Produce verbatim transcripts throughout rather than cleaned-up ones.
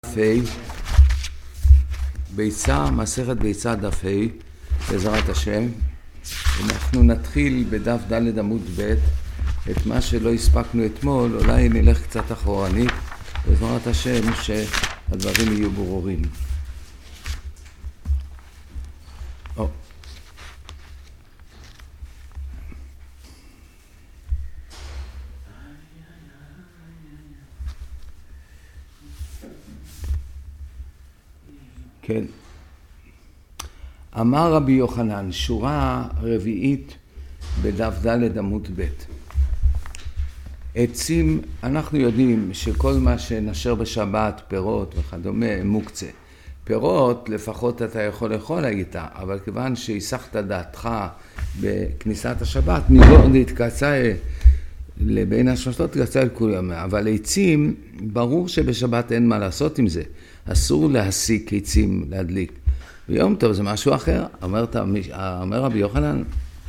דף ה', ביצה, מסכת ביצה דף ה', בעזרת השם. אנחנו נתחיל בדף ד' עמוד ב', את מה שלא הספקנו אתמול, אולי נלך קצת אחורנית, בעזרת השם שהדברים יהיו ברורים. או. כן. אמר רבי יוחנן, שורה רביעית בדף ד' עמוד ב'. עצים, אנחנו יודעים שכל מה שנשר בשבת, פירות וכדומה, מוקצה. פירות, לפחות אתה יכול לאכול איתה, אבל כיוון שהיסחת דעתך בכניסת השבת, ניגוד להתקצה לבין השמשות, תקצה לכולם. אבל עצים, ברור שבשבת אין מה לעשות עם זה. אסור להסיק עצים, להדליק. ביום טוב זה משהו אחר. אומר, אומר רבי יוחנן,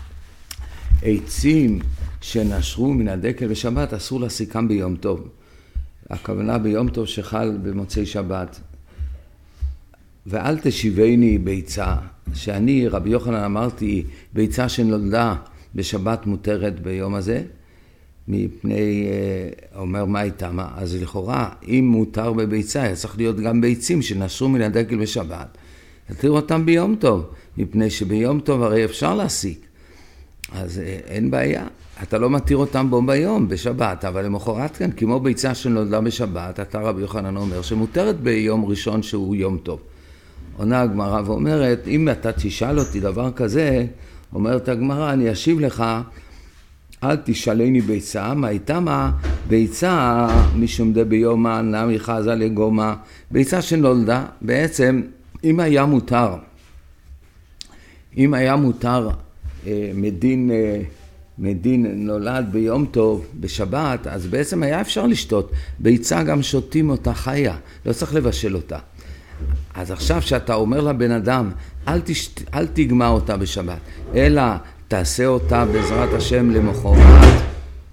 עצים שנשרו מן הדקל בשבת, אסור להסיקם ביום טוב. הכוונה ביום טוב שחל במוצאי שבת. ואל תשיבני ביצה, שאני, רבי יוחנן, אמרתי, ביצה שנולדה בשבת מותרת ביום הזה, מפני, אומר מה איתה, מה? אז לכאורה, אם מותר בביצה, צריך להיות גם ביצים שנשרו מן הדקל בשבת. תתיר אותם ביום טוב, מפני שביום טוב הרי אפשר להסיק. אז אין בעיה. אתה לא מתיר אותם בו ביום, בשבת, אבל למחרת כאן, כמו ביצה שנולדה בשבת, אתה רבי יוחנן אומר שמותרת ביום ראשון שהוא יום טוב. עונה הגמרא ואומרת, אם אתה תשאל אותי דבר כזה, אומרת הגמרא, אני אשיב לך, אל תשאלני ביצה, מה הייתה מה? ביצה משום דה ביומה נמי חזה לגומה, ביצה שנולדה, בעצם אם היה מותר, אם היה מותר מדין, מדין נולד ביום טוב בשבת, אז בעצם היה אפשר לשתות. ביצה גם שותים אותה חיה, לא צריך לבשל אותה. אז עכשיו שאתה אומר לבן אדם, אל, תשת, אל תגמע אותה בשבת, אלא תעשה אותה בעזרת השם למחרת.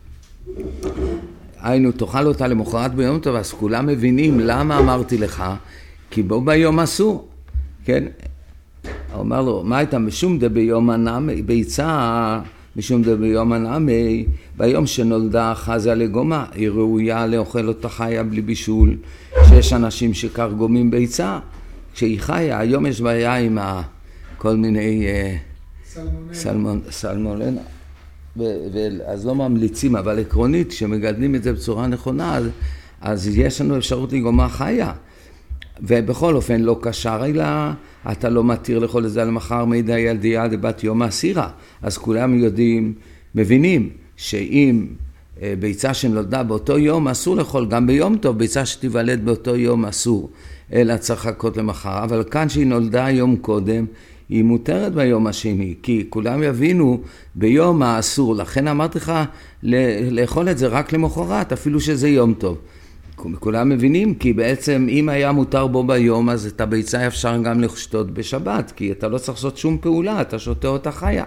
היינו, תאכל אותה למחרת ביום טוב, אז כולם מבינים למה אמרתי לך, כי בו ביום אסור. כן? אומר לו, מה הייתה משום דה ביום הנמי, ביצה משום דה ביום הנמי, ביום שנולדה חזה לגומה, היא ראויה לאוכל אותה חיה בלי בישול, שיש אנשים שכך גומים ביצה, כשהיא חיה, היום יש בעיה עם כל מיני סלמונלה, סלמונלה, אז לא ממליצים, אבל עקרונית, כשמגדלים את זה בצורה נכונה, אז, אז יש לנו אפשרות לגומה חיה. ובכל אופן לא קשר אלא, אתה לא מתיר לאכול את זה על מחר מידע ילדיה לבת יום הסירה. אז כולם יודעים, מבינים, שאם ביצה שנולדה באותו יום אסור לאכול, גם ביום טוב, ביצה שתיוולד באותו יום אסור, אלא צריך לחכות למחר. אבל כאן שהיא נולדה יום קודם, היא מותרת ביום השני, כי כולם יבינו ביום האסור. לכן אמרתי לך לאכול את זה רק למחרת, אפילו שזה יום טוב. כולם מבינים, כי בעצם אם היה מותר בו ביום, אז את הביצה אפשר גם לשתות בשבת, כי אתה לא צריך לעשות שום פעולה, אתה שותה אותה חיה.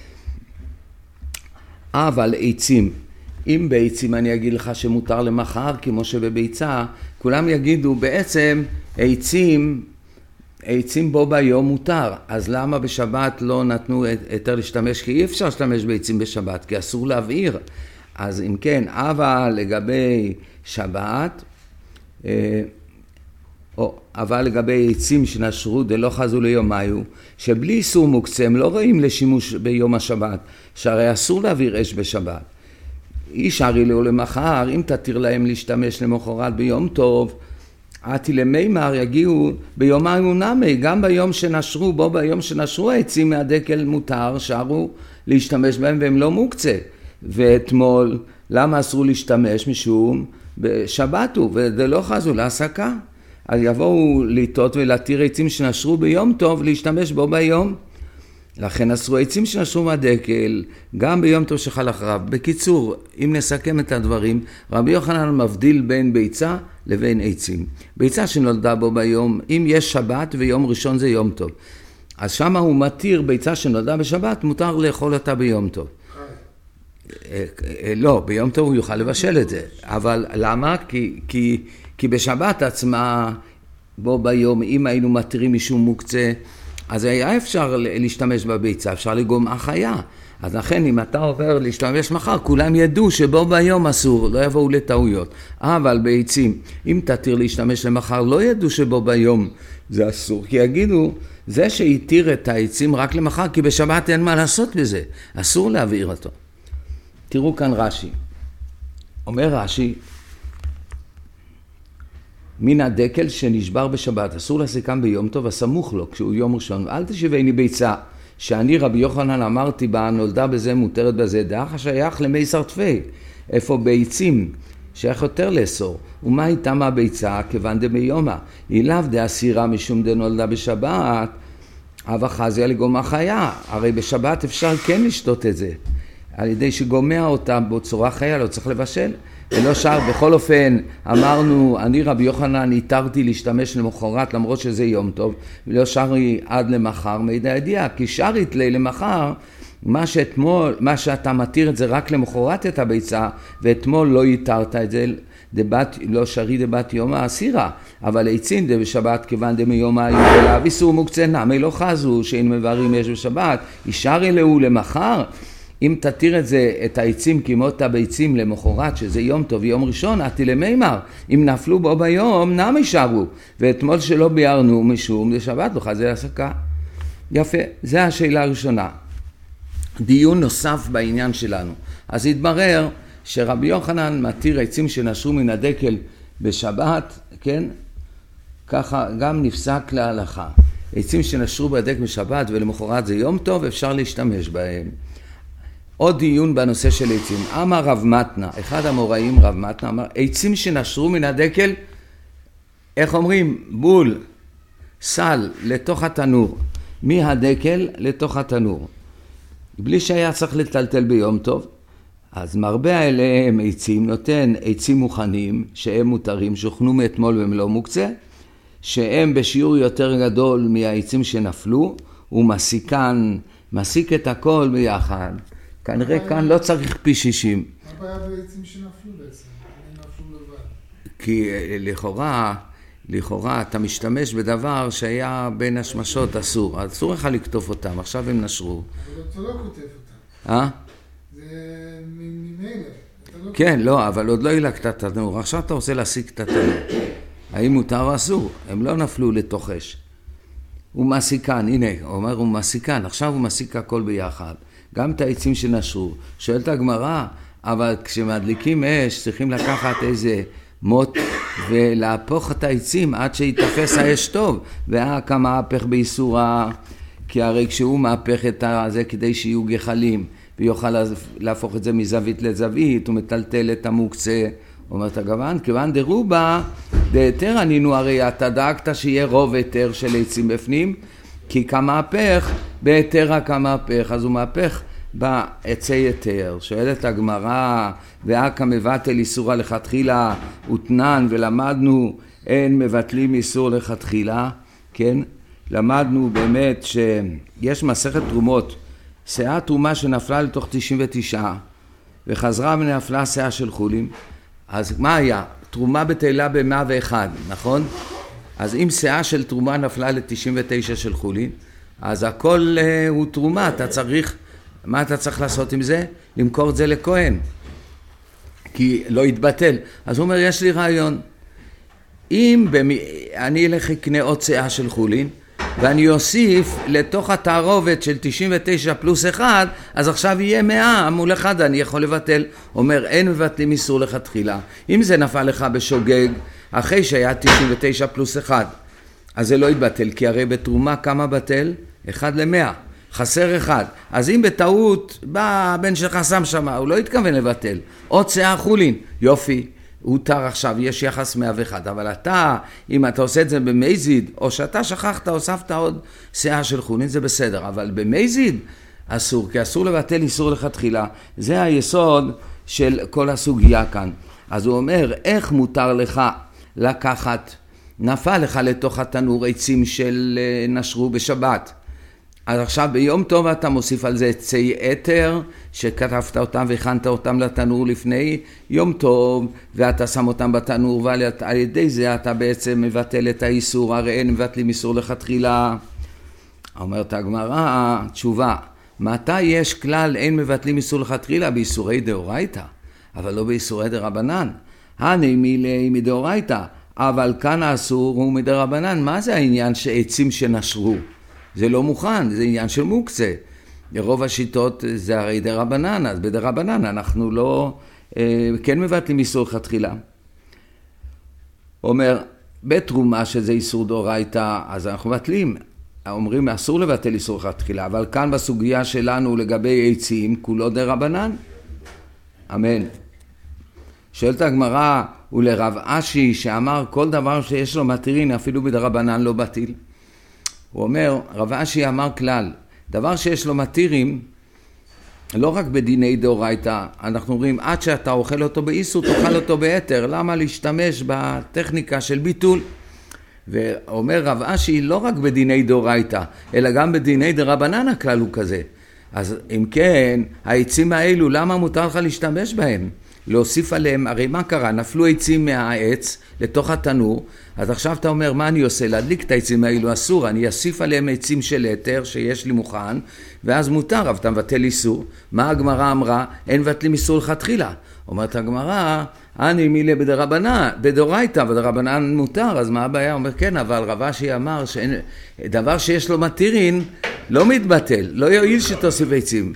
אבל עצים, אם בעצים אני אגיד לך שמותר למחר, כמו שבביצה, כולם יגידו בעצם עצים, עצים בו ביום מותר, אז למה בשבת לא נתנו יותר להשתמש? כי אי אפשר להשתמש בעצים בשבת, כי אסור להבעיר. אז אם כן, אבל לגבי שבת, או, אבל לגבי עצים שנשרו דלא חזו ליומיו, שבלי איסור מוקצה, הם לא ראים לשימוש ביום השבת, שהרי אסור להעביר אש בשבת. איש הרי לו למחר, אם תתיר להם להשתמש למחרת ביום טוב, עתי למימר יגיעו ביומיו נמי, גם ביום שנשרו, בו ביום שנשרו העצים מהדקל מותר, שערו להשתמש בהם והם לא מוקצה. ואתמול, למה אסרו להשתמש? משום בשבת הוא, וזה לא חזו להסקה. אז יבואו ליטות ולהתיר עצים שנשרו ביום טוב, להשתמש בו ביום. לכן אסרו עצים שנשרו מהדקל, גם ביום טוב שחל אחריו. בקיצור, אם נסכם את הדברים, רבי יוחנן מבדיל בין ביצה לבין עצים. ביצה שנולדה בו ביום, אם יש שבת ויום ראשון זה יום טוב. אז שמה הוא מתיר ביצה שנולדה בשבת, מותר לאכול אותה ביום טוב. לא, ביום טוב הוא יוכל לבשל את זה. אבל למה? כי, כי, כי בשבת עצמה בו ביום, אם היינו מתירים משום מוקצה, אז היה אפשר להשתמש בביצה, אפשר לגום החיה. אז לכן אם אתה עובר להשתמש מחר, כולם ידעו שבו ביום אסור, לא יבואו לטעויות. אבל ביצים, אם תתיר להשתמש למחר, לא ידעו שבו ביום זה אסור. כי יגידו, זה שהתיר את העצים רק למחר, כי בשבת אין מה לעשות בזה. אסור להעביר אותו. תראו כאן רש"י. אומר רש"י, מן הדקל שנשבר בשבת, אסור להסיקם ביום טוב, הסמוך לו, כשהוא יום ראשון. אל תשיבני ביצה, שאני רבי יוחנן אמרתי בה, נולדה בזה, מותרת בזה, דאח השייך למי שרטפי, איפה ביצים, שייך יותר לאסור. ומה הייתה מהביצה? כיוון דמיומה, היא לאו דאסירה משום דנולדה בשבת, אב אחזיה לגומה חיה, הרי בשבת אפשר כן לשתות את זה, על ידי שגומע אותה בצורה חיה, לא צריך לבשל. ולא שר, בכל אופן, אמרנו, אני רבי יוחנן התרתי להשתמש למחרת, למרות שזה יום טוב, ולא שרי עד למחר, מידע ידיעה, כי שרית לי למחר, מה שאתמול, מה שאתה מתיר את זה רק למחרת את הביצה, ואתמול לא התרת את זה, דבת, לא שרי דבת יום האסירה, אבל עצין דבשבת כיוון דמיום היובלה, ויסור מוקצה נמי לא חזו, שאין מברים יש בשבת, ישר אלהו למחר, אם תתיר את זה, את העצים כמות הביצים למחרת, שזה יום טוב, יום ראשון, עתי למימר, אם נפלו בו ביום, נם יישארו, ואתמול שלא ביארנו משום, לשבת לך, זה הסקה. יפה, זה השאלה הראשונה. דיון נוסף בעניין שלנו. אז התברר שרבי יוחנן מתיר עצים שנשרו מן הדקל בשבת, כן? ככה גם נפסק להלכה. עצים שנשרו בדקל בשבת ולמחרת זה יום טוב, אפשר להשתמש בהם. עוד דיון בנושא של עצים. אמר רב מתנה, אחד המוראים רב מתנה אמר, עצים שנשרו מן הדקל, איך אומרים? בול, סל, לתוך התנור. מהדקל לתוך התנור. בלי שהיה צריך לטלטל ביום טוב. אז מרבה האלה עצים, נותן עצים מוכנים, שהם מותרים, שוכנו מאתמול והם לא מוקצה, שהם בשיעור יותר גדול מהעצים שנפלו, הוא מסיקן, מסיק את הכל ביחד. כנראה כאן לא צריך פי שישים. מה הבעיה בעצים שנפלו בעצם? הם נפלו לבד. כי לכאורה, לכאורה אתה משתמש בדבר שהיה בין השמשות אסור. אסור לך לכתוב אותם, עכשיו הם נשרו. אבל אתה לא כותב אותם. אה? זה ממילא. כן, לא, אבל עוד לא הילקת את התנור. עכשיו אתה רוצה להסיק את התנור. האם מותר או אסור? הם לא נפלו לתוך אש. הוא מסיקן, הנה, הוא אומר הוא מסיקן, עכשיו הוא מסיק הכל ביחד. גם את העצים שנשרו. שואלת הגמרא, אבל כשמדליקים אש צריכים לקחת איזה מוט ולהפוך את העצים עד שיתפס האש טוב. והכה מהפך באיסורה, כי הרי כשהוא מהפך את זה כדי שיהיו גחלים ויוכל להפוך את זה מזווית לזווית, הוא מטלטל את המוקצה. אומרת הגוון, כיוון דרובה, דהתר ענינו, הרי אתה דאגת שיהיה רוב היתר של עצים בפנים, כי כמהפך, בהיתר הכמהפך, אז הוא מהפך בעצי היתר. שואלת הגמרא, והכה מבטל איסור לכתחילה, ותנן, ולמדנו, אין מבטלים איסור לכתחילה, כן? למדנו באמת שיש מסכת תרומות, שאה תרומה שנפלה לתוך תשעים ותשע, וחזרה ונפלה שאה של חולים, אז מה היה? תרומה בתהילה ב-מאה ואחת, נכון? אז אם שאה של תרומה נפלה ל-תשעים ותשע של חולין, אז הכל uh, הוא תרומה, אתה צריך, מה אתה צריך לעשות עם זה? למכור את זה לכהן, כי לא יתבטל. אז הוא אומר, יש לי רעיון, אם במי... אני אלך אקנה עוד שאה של חולין, ואני אוסיף לתוך התערובת של תשעים ותשע פלוס אחד, אז עכשיו יהיה מאה מול אחד, אני יכול לבטל. אומר, אין מבטלים איסור לכתחילה. אם זה נפל לך בשוגג, אחרי שהיה תשעים ותשע פלוס אחד, אז זה לא יתבטל, כי הרי בתרומה כמה בטל? אחד למאה. חסר אחד. אז אם בטעות בא הבן שלך שם שם, הוא לא התכוון לבטל. עוד שאה חולין, יופי. הוא תר עכשיו, יש יחס מאה ואחת, אבל אתה, אם אתה עושה את זה במייזיד, או שאתה שכחת, הוספת עוד שאה של חולין, זה בסדר, אבל במייזיד אסור, כי אסור לבטל איסור לכתחילה. זה היסוד של כל הסוגיה כאן. אז הוא אומר, איך מותר לך לקחת, נפל לך לתוך התנור עצים של נשרו בשבת, אז עכשיו ביום טוב אתה מוסיף על זה עצי אתר, שכתבת אותם והכנת אותם לתנור לפני יום טוב, ואתה שם אותם בתנור, ועל ידי זה אתה בעצם מבטל את האיסור, הרי אין מבטלים איסור לכתחילה. אומרת הגמרא, תשובה, מתי יש כלל אין מבטלים איסור לכתחילה? באיסורי דאורייתא, אבל לא באיסורי דרבנן. הני מילי מדאורייתא, אבל כאן האסור הוא מדרבנן. מה זה העניין שעצים שנשרו? זה לא מוכן, זה עניין של מוקצה. רוב השיטות זה הרי דרבנן, אז בדרבנן אנחנו לא, אה, כן מבטלים איסור לכתחילה. אומר, בתרומה שזה איסור דאורייתא, אז אנחנו מבטלים. אומרים, אסור לבטל איסור לכתחילה, אבל כאן בסוגיה שלנו לגבי עצים, כולו דרבנן. אמן. שואלת הגמרא, ולרב אשי שאמר כל דבר שיש לו מתירין, אפילו בדרבנן לא בטיל. הוא אומר, רב אשי אמר כלל, דבר שיש לו מתירים, לא רק בדיני דאורייתא, אנחנו אומרים, עד שאתה אוכל אותו באיסור, תאכל אותו ביתר. למה להשתמש בטכניקה של ביטול? ואומר רב אשי, לא רק בדיני דאורייתא, אלא גם בדיני דרבנן הכלל הוא כזה. אז אם כן, העצים האלו, למה מותר לך להשתמש בהם? להוסיף עליהם, הרי מה קרה? נפלו עצים מהעץ לתוך התנור, אז עכשיו אתה אומר, מה אני עושה? להדליק את העצים האלו אסור, אני אוסיף עליהם עצים של יתר שיש לי מוכן, ואז מותר, אבל אתה מבטל איסור. מה הגמרא אמרה? אין מבטלים איסור לכתחילה. אומרת הגמרא, אני מילי בדרבנן, בדאורייתא, בדרבנן מותר, אז מה הבעיה? אומר, כן, אבל רב אשי אמר שדבר שיש לו מתירין לא מתבטל, לא יועיל שתוסיף עצים.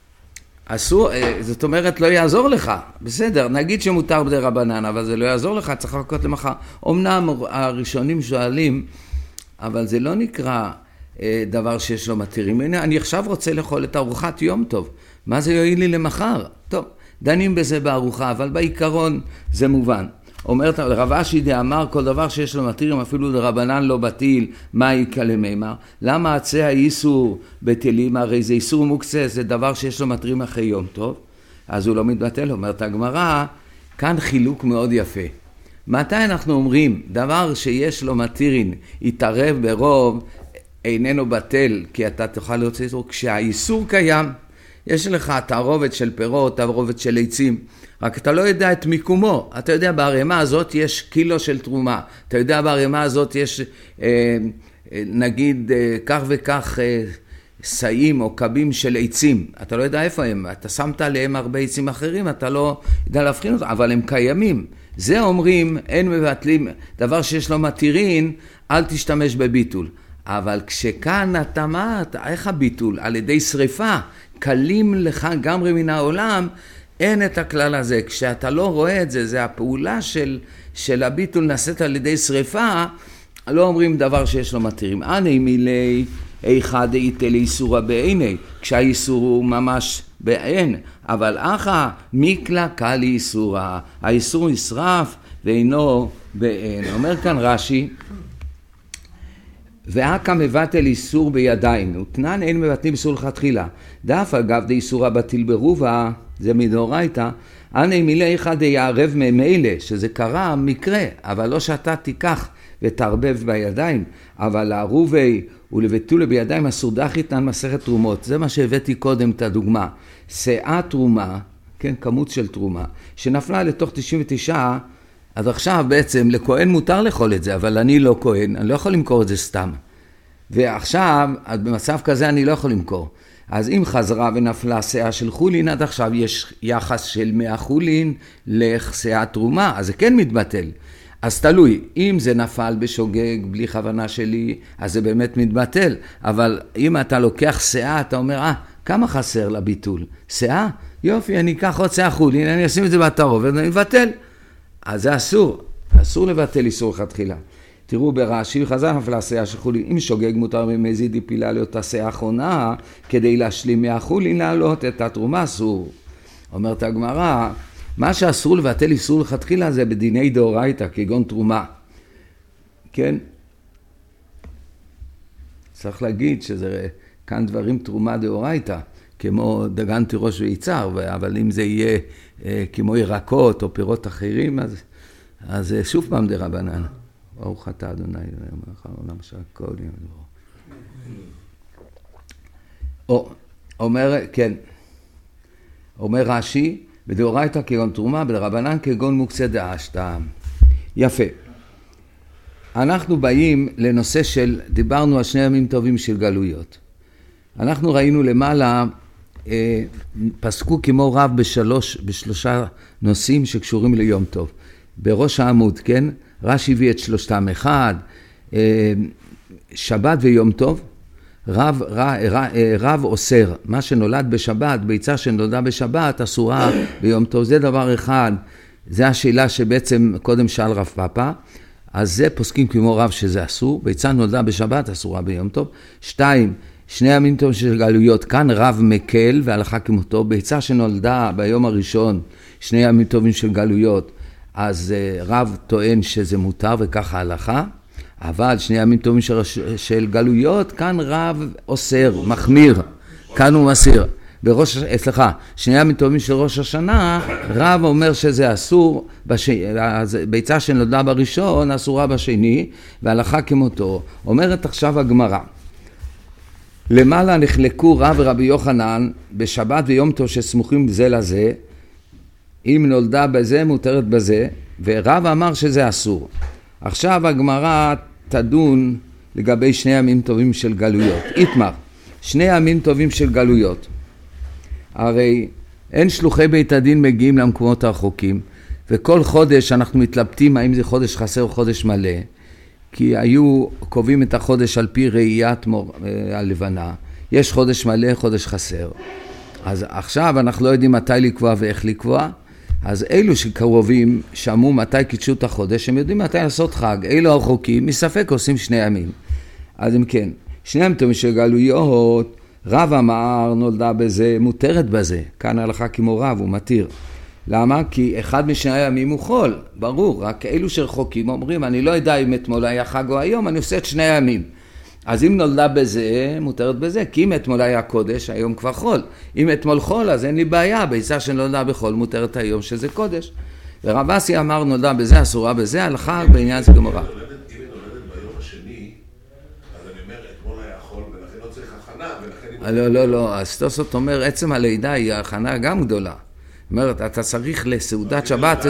אסור, זאת אומרת, לא יעזור לך. בסדר, נגיד שמותר בדרבנן, אבל זה לא יעזור לך, צריך לחכות למחר. אמנם הראשונים שואלים, אבל זה לא נקרא דבר שיש לו מתירים. הנה, אני עכשיו רוצה לאכול את ארוחת יום טוב. מה זה יועיל לי למחר? טוב, דנים בזה בארוחה, אבל בעיקרון זה מובן. אומרת, רב אשי דאמר, כל דבר שיש לו מתירים, אפילו דרבנן לא בטיל, מה יקה למימר? למה עצי האיסור בטלים? הרי זה איסור מוקצה, זה דבר שיש לו מתירים אחרי יום טוב, אז הוא לא מתבטל. אומרת הגמרא, כאן חילוק מאוד יפה. מתי אנחנו אומרים, דבר שיש לו מתירים, יתערב ברוב, איננו בטל, כי אתה תוכל להוציא אותו, כשהאיסור קיים, יש לך תערובת של פירות, תערובת של עצים, רק אתה לא יודע את מיקומו. אתה יודע, בערימה הזאת יש קילו של תרומה. אתה יודע, בערימה הזאת יש, אה, נגיד, אה, כך וכך אה, סעים או קבים של עצים. אתה לא יודע איפה הם. אתה שמת עליהם הרבה עצים אחרים, אתה לא יודע להבחין אותם, אבל הם קיימים. זה אומרים, אין מבטלים, דבר שיש לו מתירין, אל תשתמש בביטול. אבל כשכאן אתה מה, איך הביטול? על ידי שריפה, קלים לך גמרי מן העולם, אין את הכלל הזה. כשאתה לא רואה את זה, זה הפעולה של, של הביטול נעשית על ידי שריפה, לא אומרים דבר שיש לו מתירים. אני מילי איכה דאיתה לאיסורה בעיני, כשהאיסור הוא ממש בעין, אבל אחא מקלה קל איסורה, האיסור נשרף ואינו בעין. אומר כאן רש"י, והקה מבטל איסור בידיים, ותנן אין מבטלים איסור לכתחילה. דף אגב דאיסורה בטיל ברובה, זה מדאורייתא, אני מילי אחד יערב ממילא, שזה קרה מקרה, אבל לא שאתה תיקח ותערבב בידיים, אבל לערובי ולבטול בידיים אסור דחית מסכת תרומות. זה מה שהבאתי קודם את הדוגמה. שאה תרומה, כן, כמות של תרומה, שנפלה לתוך תשעים ותשע, אז עכשיו בעצם לכהן מותר לאכול את זה, אבל אני לא כהן, אני לא יכול למכור את זה סתם. ועכשיו, במצב כזה אני לא יכול למכור. אז אם חזרה ונפלה שאה של חולין, עד עכשיו יש יחס של מאה חולין לשאה תרומה, אז זה כן מתבטל. אז תלוי, אם זה נפל בשוגג בלי כוונה שלי, אז זה באמת מתבטל. אבל אם אתה לוקח שאה, אתה אומר, אה, כמה חסר לביטול? שאה? יופי, אני אקח עוד שאה חולין, אני אשים את זה בתערובת ואני מבטל. אז זה אסור, אסור לבטל איסור לכתחילה. תראו ברש"י, חזר נפלה שאה של חולין, אם שוגג מותר ממזיד יפילה לאותה שאה אחרונה, כדי להשלים מהחולין לעלות את התרומה אסור. אומרת הגמרא, מה שאסור לבטל איסור לכתחילה זה בדיני דאורייתא, כגון תרומה. כן? צריך להגיד שזה כאן דברים תרומה דאורייתא, כמו דגן תירוש ויצהר, אבל אם זה יהיה אה, כמו ירקות או פירות אחרים, אז, אז שוב פעם דרבנן. ברוך אתה אדוני, עולם שהכל יהיה. או, אומר, כן, אומר רש"י, בדאורייתא כגון תרומה, בדרבנן כגון מוקצה דאשתא. יפה. אנחנו באים לנושא של, דיברנו על שני ימים טובים של גלויות. אנחנו ראינו למעלה, אה, פסקו כמו רב בשלוש, בשלושה נושאים שקשורים ליום טוב. בראש העמוד, כן? רש"י הביא את שלושתם. אחד, אה, שבת ויום טוב. רב, רב, רב, רב אוסר, מה שנולד בשבת, ביצה שנולדה בשבת, אסורה ביום טוב. זה דבר אחד, זה השאלה שבעצם קודם שאל רב פאפא. אז זה פוסקים כמו רב שזה אסור, ביצה נולדה בשבת, אסורה ביום טוב. שתיים, שני ימים טובים של גלויות, כאן רב מקל והלכה כמותו, ביצה שנולדה ביום הראשון, שני ימים טובים של גלויות, אז רב טוען שזה מותר וככה ההלכה, אבל שני ימים טובים של, של גלויות, כאן רב אוסר, מחמיר, כאן הוא מסיר. בראש, סליחה, שני ימים טובים של ראש השנה, רב אומר שזה אסור, בש... ביצה שנולדה בראשון אסורה בשני, והלכה כמותו. אומרת עכשיו הגמרא, למעלה נחלקו רב ורבי יוחנן בשבת ויום טוב שסמוכים זה לזה, אם נולדה בזה מותרת בזה, ורב אמר שזה אסור. עכשיו הגמרא תדון לגבי שני ימים טובים של גלויות. איתמר, שני ימים טובים של גלויות. הרי אין שלוחי בית הדין מגיעים למקומות הרחוקים, וכל חודש אנחנו מתלבטים האם זה חודש חסר או חודש מלא, כי היו קובעים את החודש על פי ראיית מור, הלבנה. יש חודש מלא, חודש חסר. אז עכשיו אנחנו לא יודעים מתי לקבוע ואיך לקבוע, אז אלו שקרובים שמעו מתי קידשו את החודש, הם יודעים מתי לעשות חג. אלו הרחוקים, מספק עושים שני ימים. אז אם כן, שני ימים טובים של גלויות, רב אמר נולדה בזה, מותרת בזה. כאן הלכה כמו רב, הוא מתיר. למה? כי אחד משני הימים הוא חול, ברור. רק אלו שרחוקים אומרים, אני לא יודע אם אתמול היה חג או היום, אני עושה את שני הימים. אז אם נולדה בזה, מותרת בזה. כי אם אתמול היה קודש, היום כבר חול. אם אתמול חול, אז אין לי בעיה. ביצה שנולדה בחול, מותרת היום שזה קודש. ורב אסי אמר, נולדה בזה, אסורה בזה, הלכה בעניין זה גמרא. לא, לא, לא, אז תוספות אומר, עצם הלידה היא הכנה גם גדולה. אומרת, אתה צריך לסעודת שבת,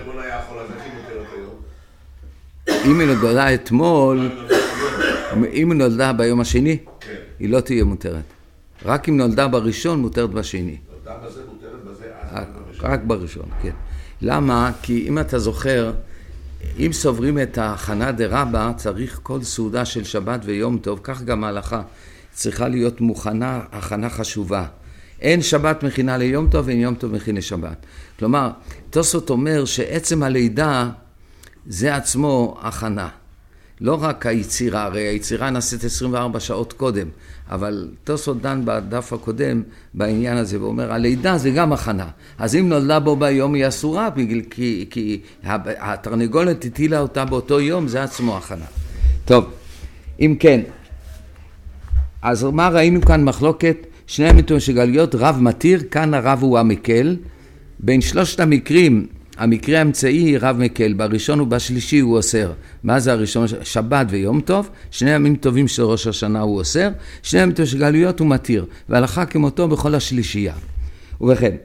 אם היא נולדה אתמול, אם היא נולדה ביום השני, היא לא תהיה מותרת. רק אם נולדה בראשון, מותרת בשני. נולדה בזה, מותרת בזה, רק בראשון, כן. למה? כי אם אתה זוכר, אם סוברים את ההכנה דרבה, צריך כל סעודה של שבת ויום טוב, כך גם ההלכה. צריכה להיות מוכנה, הכנה חשובה. אין שבת מכינה ליום טוב, אין יום טוב מכינה לשבת. כלומר, תוספות אומר שעצם הלידה זה עצמו הכנה. לא רק היצירה, הרי היצירה נעשית עשרים וארבע שעות קודם, אבל תוספות דן בדף הקודם בעניין הזה, ואומר, הלידה זה גם הכנה. אז אם נולדה בו ביום היא אסורה, כי, כי התרנגולת הטילה אותה באותו יום, זה עצמו הכנה. טוב, אם כן, אז מה ראינו כאן מחלוקת? שני ימים של גלויות, רב מתיר, כאן הרב הוא המקל. בין שלושת המקרים, המקרה האמצעי רב מקל, בראשון ובשלישי הוא אוסר. מה זה הראשון? שבת ויום טוב, שני ימים טובים של ראש השנה הוא אוסר, שני ימים של גלויות הוא מתיר, והלכה כמותו בכל השלישייה. ובכן,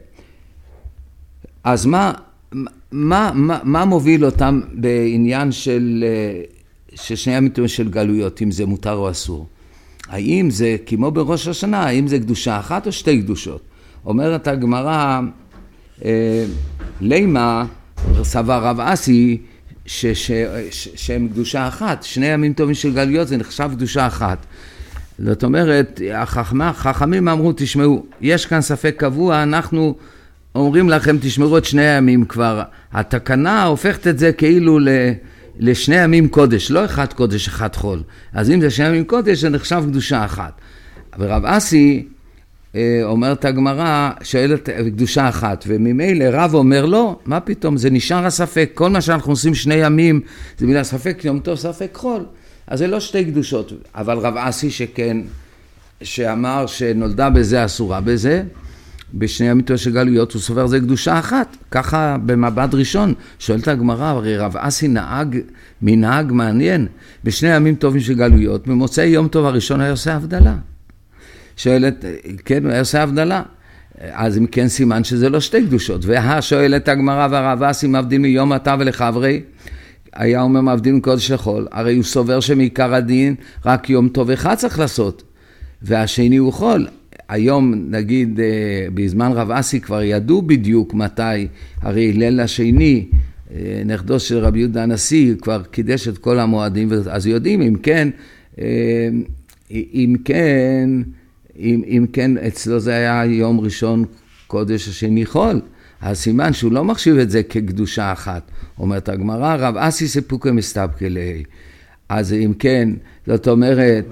אז מה, מה, מה, מה מוביל אותם בעניין של, של שני ימים של גלויות, אם זה מותר או אסור? האם זה כמו בראש השנה, האם זה קדושה אחת או שתי קדושות? אומרת הגמרא, אה, לימה סבר רב אסי ש, ש, ש, שהם קדושה אחת, שני ימים טובים של גלויות זה נחשב קדושה אחת. זאת אומרת, החכמה, חכמים אמרו, תשמעו, יש כאן ספק קבוע, אנחנו אומרים לכם, תשמעו את שני הימים כבר. התקנה הופכת את זה כאילו ל... לשני ימים קודש, לא אחד קודש, אחד חול. אז אם זה שני ימים קודש, זה נחשב קדושה אחת. ורב אסי, אומרת הגמרא, שואלת קדושה אחת, וממילא רב אומר לא, מה פתאום, זה נשאר הספק, כל מה שאנחנו עושים שני ימים, זה בגלל ספק יום טוב, ספק חול. אז זה לא שתי קדושות, אבל רב אסי שכן, שאמר שנולדה בזה אסורה בזה, בשני ימים של גלויות הוא סובר זה קדושה אחת, ככה במבט ראשון, שואלת הגמרא, הרי רב אסי נהג מנהג מעניין, בשני ימים טובים של גלויות, במוצאי יום טוב הראשון היה עושה הבדלה. שואלת, כן, הוא עושה הבדלה. אז אם כן סימן שזה לא שתי קדושות. והשואלת הגמרא והרב אסי מבדיל מיום אתה ולחברי, היה אומר מבדיל קודש לחול, הרי הוא סובר שמעיקר הדין רק יום טוב אחד צריך לעשות, והשני הוא חול. היום נגיד בזמן רב אסי כבר ידעו בדיוק מתי, הרי ליל השני, נכדו של רבי יהודה הנשיא כבר קידש את כל המועדים, אז יודעים אם כן, אם כן, אם, אם כן אצלו זה היה יום ראשון קודש השני חול, הסימן שהוא לא מחשיב את זה כקדושה אחת. אומרת הגמרא, רב אסי ספוקה מסתבקלי. אז אם כן, זאת אומרת,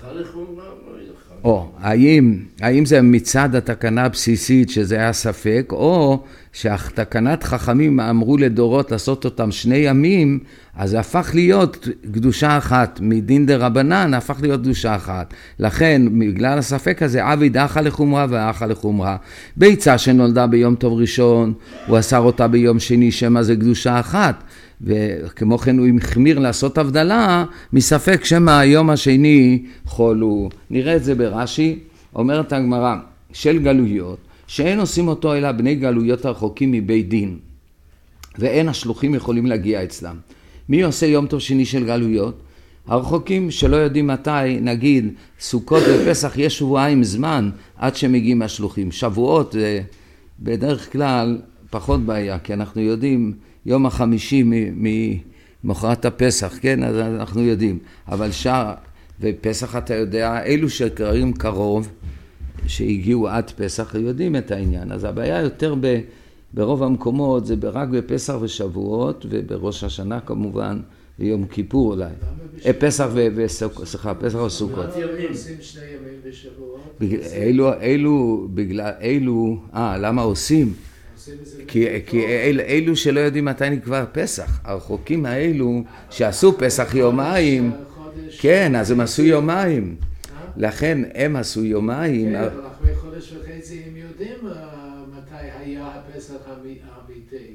או, האם, האם זה מצד התקנה הבסיסית שזה היה ספק, או שהתקנת חכמים אמרו לדורות לעשות אותם שני ימים, אז זה הפך להיות קדושה אחת, מדין דרבנן הפך להיות קדושה אחת. לכן, בגלל הספק הזה, עביד אחא לחומרה ואחא לחומרה. ביצה שנולדה ביום טוב ראשון, הוא אסר אותה ביום שני, שמה זה קדושה אחת. וכמו כן הוא החמיר לעשות הבדלה, מספק שמה היום השני חולו. נראה את זה ברש"י, אומרת הגמרא, של גלויות, שאין עושים אותו אלא בני גלויות הרחוקים מבית דין, ואין השלוחים יכולים להגיע אצלם. מי עושה יום טוב שני של גלויות? הרחוקים שלא יודעים מתי, נגיד סוכות ופסח יש שבועיים זמן עד שמגיעים השלוחים. שבועות בדרך כלל פחות בעיה, כי אנחנו יודעים יום החמישי ממחרת הפסח, כן? אז אנחנו יודעים. אבל שער ופסח אתה יודע, אלו שקראים קרוב, שהגיעו עד פסח, יודעים את העניין. אז הבעיה יותר ב, ברוב המקומות, זה רק בפסח ושבועות, ובראש השנה כמובן, ויום כיפור אולי. פסח וסליחה, פסח וסוכות. למה עושים שני ימים בשבועות? אלו, אלו, בגלל, אלו, אה, למה עושים? כי, כי אל, אלו שלא יודעים מתי נקבע פסח, הרחוקים האלו שעשו פסח יומיים, כן, אז הם עשו יומיים. לכן הם עשו יומיים. כן, אבל אחרי חודש וחצי הם יודעים מתי היה הפסח האמיתי.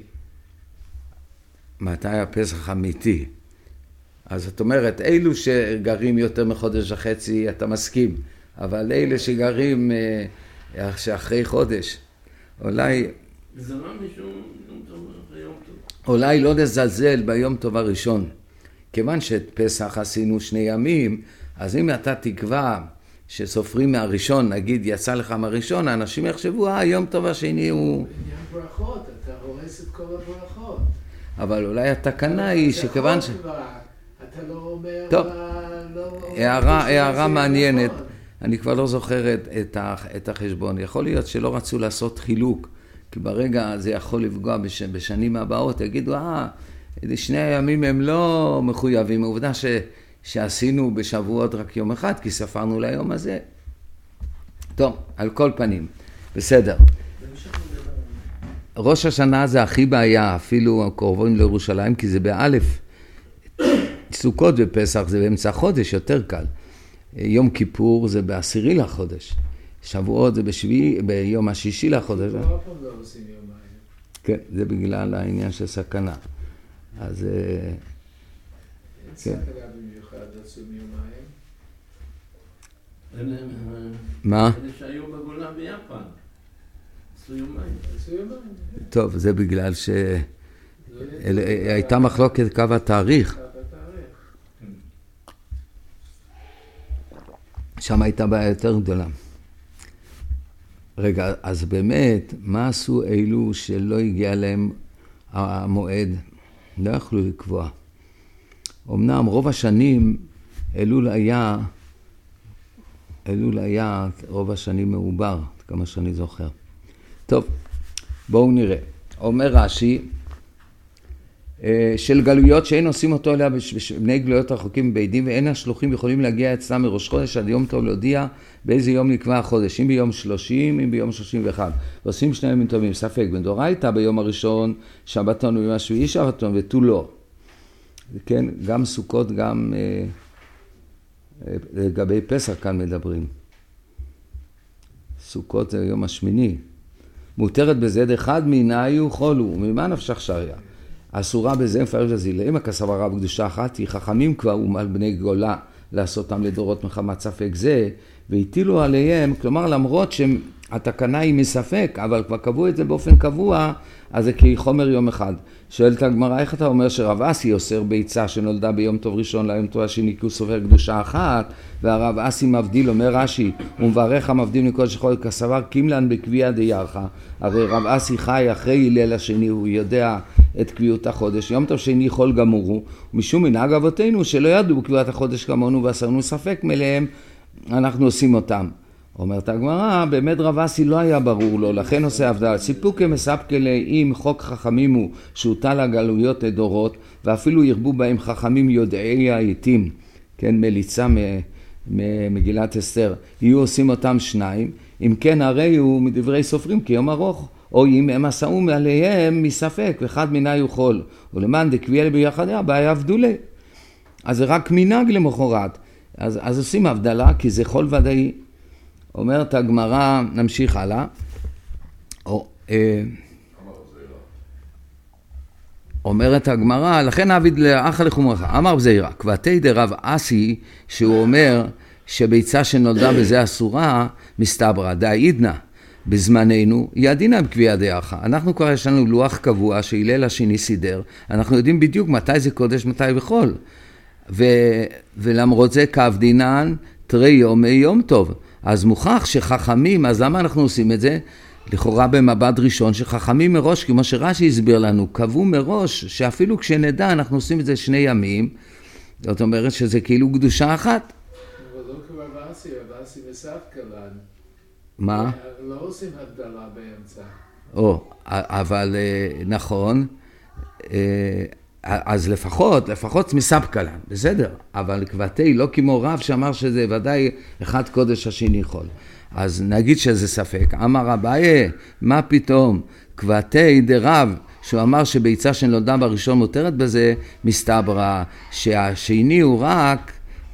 מתי הפסח האמיתי. אז זאת אומרת, אלו שגרים יותר מחודש וחצי, אתה מסכים. אבל אלה שגרים שאחרי חודש, אולי... זה לא משום יום טוב אחרי יום טוב. אולי לא נזלזל ביום טוב הראשון. כיוון שאת פסח עשינו שני ימים, אז אם אתה תקבע שסופרים מהראשון, נגיד יצא לך מהראשון, האנשים יחשבו, אה, יום טוב השני הוא... עניין ברכות, אתה הורס את כל הברכות. אבל אולי התקנה היא שכיוון ש... אתה לא אומר... טוב, הערה, הערה מעניינת. אני כבר לא זוכר את, את החשבון. יכול להיות שלא רצו לעשות חילוק, כי ברגע זה יכול לפגוע בש, בשנים הבאות. יגידו, אה, שני הימים הם לא מחויבים. העובדה ש... שעשינו בשבועות רק יום אחד, כי ספרנו ליום הזה. טוב, על כל פנים, בסדר. ראש השנה זה הכי בעיה, אפילו קרובים לירושלים, כי זה באלף. סוכות ופסח זה באמצע חודש, יותר קל. יום כיפור זה בעשירי לחודש. שבועות זה בשביעי, ביום השישי לחודש. לא פעם לא עושים יומיים. כן, זה בגלל העניין של סכנה. אז... סכנה במיוחד עשו יומיים. מה? אלה שהיו בגולה ביפן. עשו יומיים. עשו יומיים. טוב, זה בגלל ש... הייתה מחלוקת קו התאריך. שם הייתה בעיה יותר גדולה. רגע, אז באמת, מה עשו אלו שלא הגיע להם המועד? לא יכלו לקבוע. אמנם רוב השנים אלול היה, אלול היה רוב השנים מעובר, כמה שאני זוכר. טוב, בואו נראה. אומר רש"י, של גלויות שאין עושים אותו אליה בני גלויות רחוקים מבית דין, ואין השלוחים יכולים להגיע אצלם מראש חודש עד יום טוב להודיע באיזה יום נקבע החודש, אם ביום שלושים, אם ביום שלושים ואחד. ועושים שני ימים טובים, ספק, בדאורייתא ביום הראשון, שבתון וביום השביעי שבתון ותו לא. כן, גם סוכות, גם אה, אה, לגבי פסח כאן מדברים. סוכות זה יום השמיני. מותרת בזה אחד מיני הוא חולו, וממה נפשך שריה? אסורה בזה מפרש הזילה, אם הכסף הרב קדושה אחת, היא חכמים כבר ומעל בני גולה לעשותם לדורות מחמת ספק זה, והטילו עליהם, כלומר למרות שהתקנה היא מספק, אבל כבר קבעו את זה באופן קבוע, אז זה כחומר יום אחד. שואלת הגמרא, איך אתה אומר שרב אסי אוסר ביצה שנולדה ביום טוב ראשון ליום טוב השני, כי הוא סופר קדושה אחת, והרב אסי מבדיל, אומר רש"י, ומברך המבדיל מכל שחול כסבר קימלן בקביעה דיירחה. הרי רב אסי חי אחרי הלל השני, הוא יודע את קביעות החודש. יום טוב שני חול גמור הוא, משום מנהג אבותינו שלא ידעו בקביעת החודש כמונו ואסרנו ספק מלהם, אנחנו עושים אותם. אומרת הגמרא, באמת רב אסי לא היה ברור לו, לכן עושה הבדל. סיפוקי מספקלי אם חוק חכמים הוא שהוטל הגלויות לדורות, ואפילו ירבו בהם חכמים יודעי העיתים, כן, מליצה ממגילת אסתר, יהיו עושים אותם שניים, אם כן הרי הוא מדברי סופרים כיום ארוך, או אם הם עשאו מעליהם מספק, ואחד מינה יוכל, ולמען דקביע ביחדיה, בעיה הבדולה. אז זה רק מנהג למחרת, אז, אז עושים הבדלה, כי זה חול ודאי. אומרת הגמרא, נמשיך הלאה, או, אה, אומרת הגמרא, לכן עביד לאח לחומרך, אמר בזירה, קבתי דרב אסי, שהוא אומר שביצה שנולדה בזה אסורה, מסתברא, דאידנה, בזמננו, ידינה בקביעה דאחה. אנחנו כבר יש לנו לוח קבוע שהילל השני סידר, אנחנו יודעים בדיוק מתי זה קודש, מתי וחול, ו, ולמרות זה כעבדינן, תרי יום יום טוב. אז מוכח שחכמים, אז למה אנחנו עושים את זה? לכאורה במבט ראשון, שחכמים מראש, כמו שרש"י הסביר לנו, קבעו מראש, שאפילו כשנדע אנחנו עושים את זה שני ימים, זאת אומרת שזה כאילו קדושה אחת. אבל לא כבר ואסי, ואסי מספקלן. מה? לא עושים הבדלה באמצע. או, אבל נכון, אז לפחות, לפחות מספקלן, בסדר, אבל קבתי לא כמו רב שאמר שזה ודאי אחד קודש השני חול. אז נגיד שזה ספק. אמר אביי, מה פתאום? קבתי דרב, שהוא אמר שביצה שנולדה בראשון מותרת בזה, מסתברא שהשני הוא רק,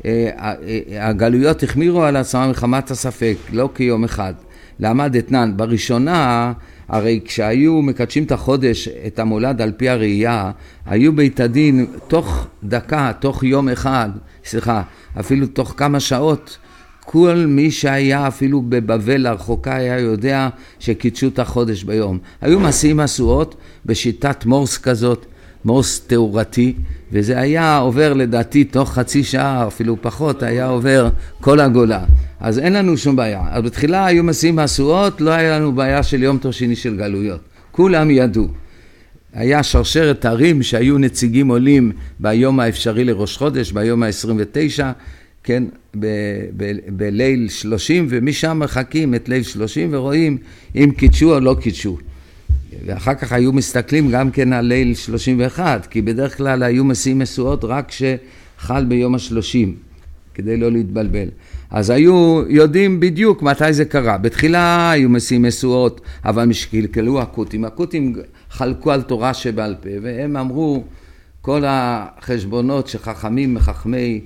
הגלויות החמירו על עצמם מחמת הספק, לא כיום אחד. למה דתנן? בראשונה, הרי כשהיו מקדשים את החודש, את המולד על פי הראייה, היו בית הדין תוך דקה, תוך יום אחד, סליחה, אפילו תוך כמה שעות, כל מי שהיה אפילו בבבל הרחוקה היה יודע שקידשו את החודש ביום. היו מעשים משואות בשיטת מורס כזאת, מורס תאורתי, וזה היה עובר לדעתי תוך חצי שעה, אפילו פחות, היה עובר כל הגולה. אז אין לנו שום בעיה. אז בתחילה היו מעשים משואות, לא היה לנו בעיה של יום טוב שני של גלויות. כולם ידעו. היה שרשרת ערים שהיו נציגים עולים ביום האפשרי לראש חודש, ביום ה-עשרים ותשע, כן, ב- ב- בליל שלושים, ומשם מחכים את ליל שלושים ורואים אם קידשו או לא קידשו. ואחר כך היו מסתכלים גם כן על ליל שלושים ואחת, כי בדרך כלל היו מעשים משואות רק שחל ביום השלושים, כדי לא להתבלבל. אז היו יודעים בדיוק מתי זה קרה. בתחילה היו מעשים משואות, אבל משקלקלו הקותים. הקותים חלקו על תורה שבעל פה, והם אמרו, כל החשבונות שחכמים מחכמי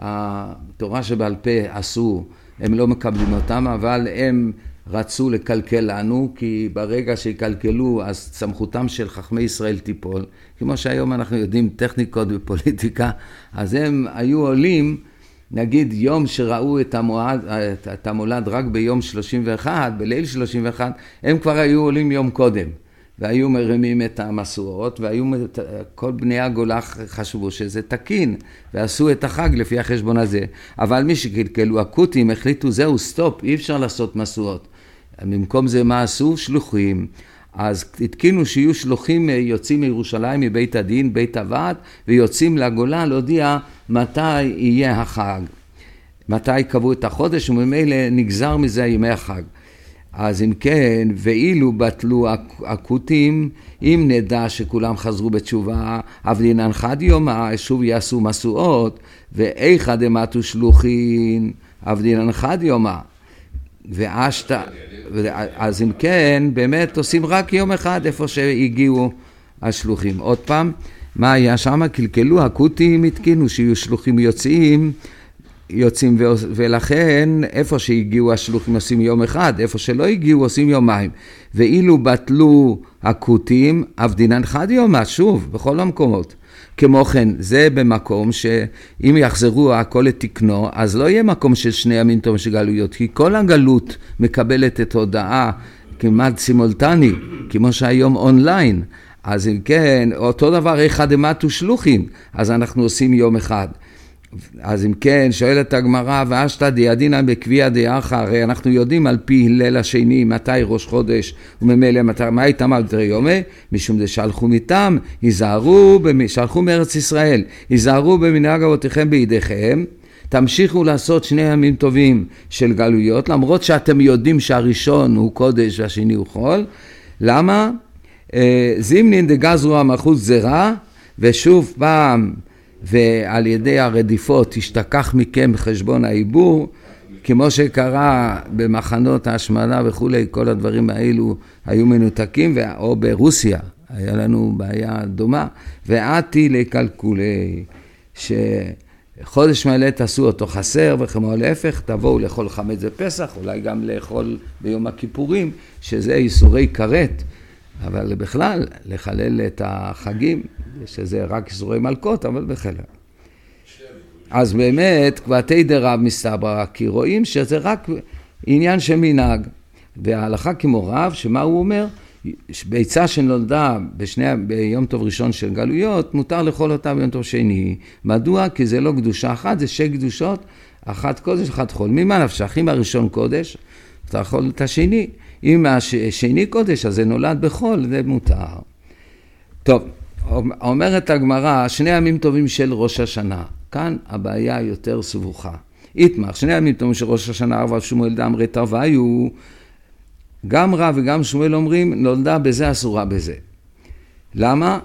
התורה שבעל פה עשו, הם לא מקבלים אותם, אבל הם רצו לקלקל לנו, כי ברגע שיקלקלו, אז סמכותם של חכמי ישראל תיפול. כמו שהיום אנחנו יודעים טכניקות בפוליטיקה, אז הם היו עולים, נגיד יום שראו את המולד, את המולד רק ביום שלושים ואחת, בליל שלושים ואחת, הם כבר היו עולים יום קודם, והיו מרימים את המסורות, והיו, כל בני הגולה חשבו שזה תקין, ועשו את החג לפי החשבון הזה. אבל מי שקלקלו הקותים, החליטו זהו סטופ, אי אפשר לעשות מסורות. במקום זה מה עשו? שלוחים. אז התקינו שיהיו שלוחים יוצאים מירושלים מבית הדין, בית הוועד, ויוצאים לגולה להודיע מתי יהיה החג. מתי קבעו את החודש, וממילא נגזר מזה ימי החג. אז אם כן, ואילו בטלו הקותים, אם נדע שכולם חזרו בתשובה, אבדינן חד יומא, שוב יעשו מסועות, ואיכא דמתו שלוחין, אבדינן חד יומא. ואשתא, אז אם כן, באמת עושים רק יום אחד איפה שהגיעו השלוחים. עוד פעם, מה היה שם? קלקלו הקותים, התקינו שיהיו שלוחים יוצאים, יוצאים ולכן איפה שהגיעו השלוחים עושים יום אחד, איפה שלא הגיעו עושים יומיים. ואילו בטלו הקותים, אבדינן חד יומא, שוב, בכל המקומות. כמו כן, זה במקום שאם יחזרו הכל לתקנו, אז לא יהיה מקום של שני ימים טובים של גלויות, כי כל הגלות מקבלת את הודעה כמעט סימולטני, כמו שהיום אונליין. אז אם כן, אותו דבר, אחד אמתו שלוחים, אז אנחנו עושים יום אחד. אז אם כן, שואלת הגמרא, ואשתא דיאדינא בקביע דיאחא, הרי אנחנו יודעים על פי הלל השני, מתי ראש חודש, וממילא מתי, מה איתם על דרי יומי? משום דשלחו מתם, היזהרו, שלחו מארץ ישראל, היזהרו במנהג אבותיכם בידיכם, תמשיכו לעשות שני ימים טובים של גלויות, למרות שאתם יודעים שהראשון הוא קודש והשני הוא חול. למה? זימנין דגזרו המלכות זרע, ושוב פעם, ועל ידי הרדיפות תשתכח מכם חשבון העיבור, כמו שקרה במחנות ההשמדה וכולי, כל הדברים האלו היו מנותקים, או ברוסיה, היה לנו בעיה דומה, ועתי לקלקולי, שחודש מלא תעשו אותו חסר, וכמו להפך, תבואו לאכול חמץ בפסח, אולי גם לאכול ביום הכיפורים, שזה איסורי כרת, אבל בכלל, לחלל את החגים, שזה רק איסורי מלכות, אבל בכלל. אז באמת, כבתי דרב מסתברא, כי רואים שזה רק עניין של מנהג. וההלכה כמו רב, שמה הוא אומר? ביצה שנולדה בשני, ביום טוב ראשון של גלויות, מותר לאכול אותה ביום טוב שני. מדוע? כי זה לא קדושה אחת, זה שתי קדושות, אחת קודש, אחת חול. ממה נפשך? אם הראשון קודש, אתה יכול את השני. אם השני קודש, אז זה נולד בחול, זה מותר. טוב, אומרת הגמרא, שני ימים טובים של ראש השנה. כאן הבעיה יותר סבוכה. איתמר, שני ימים טובים של ראש השנה, אבל שמואל דאמרי תרוויו, גם רב וגם שמואל אומרים, נולדה בזה, אסורה בזה. למה?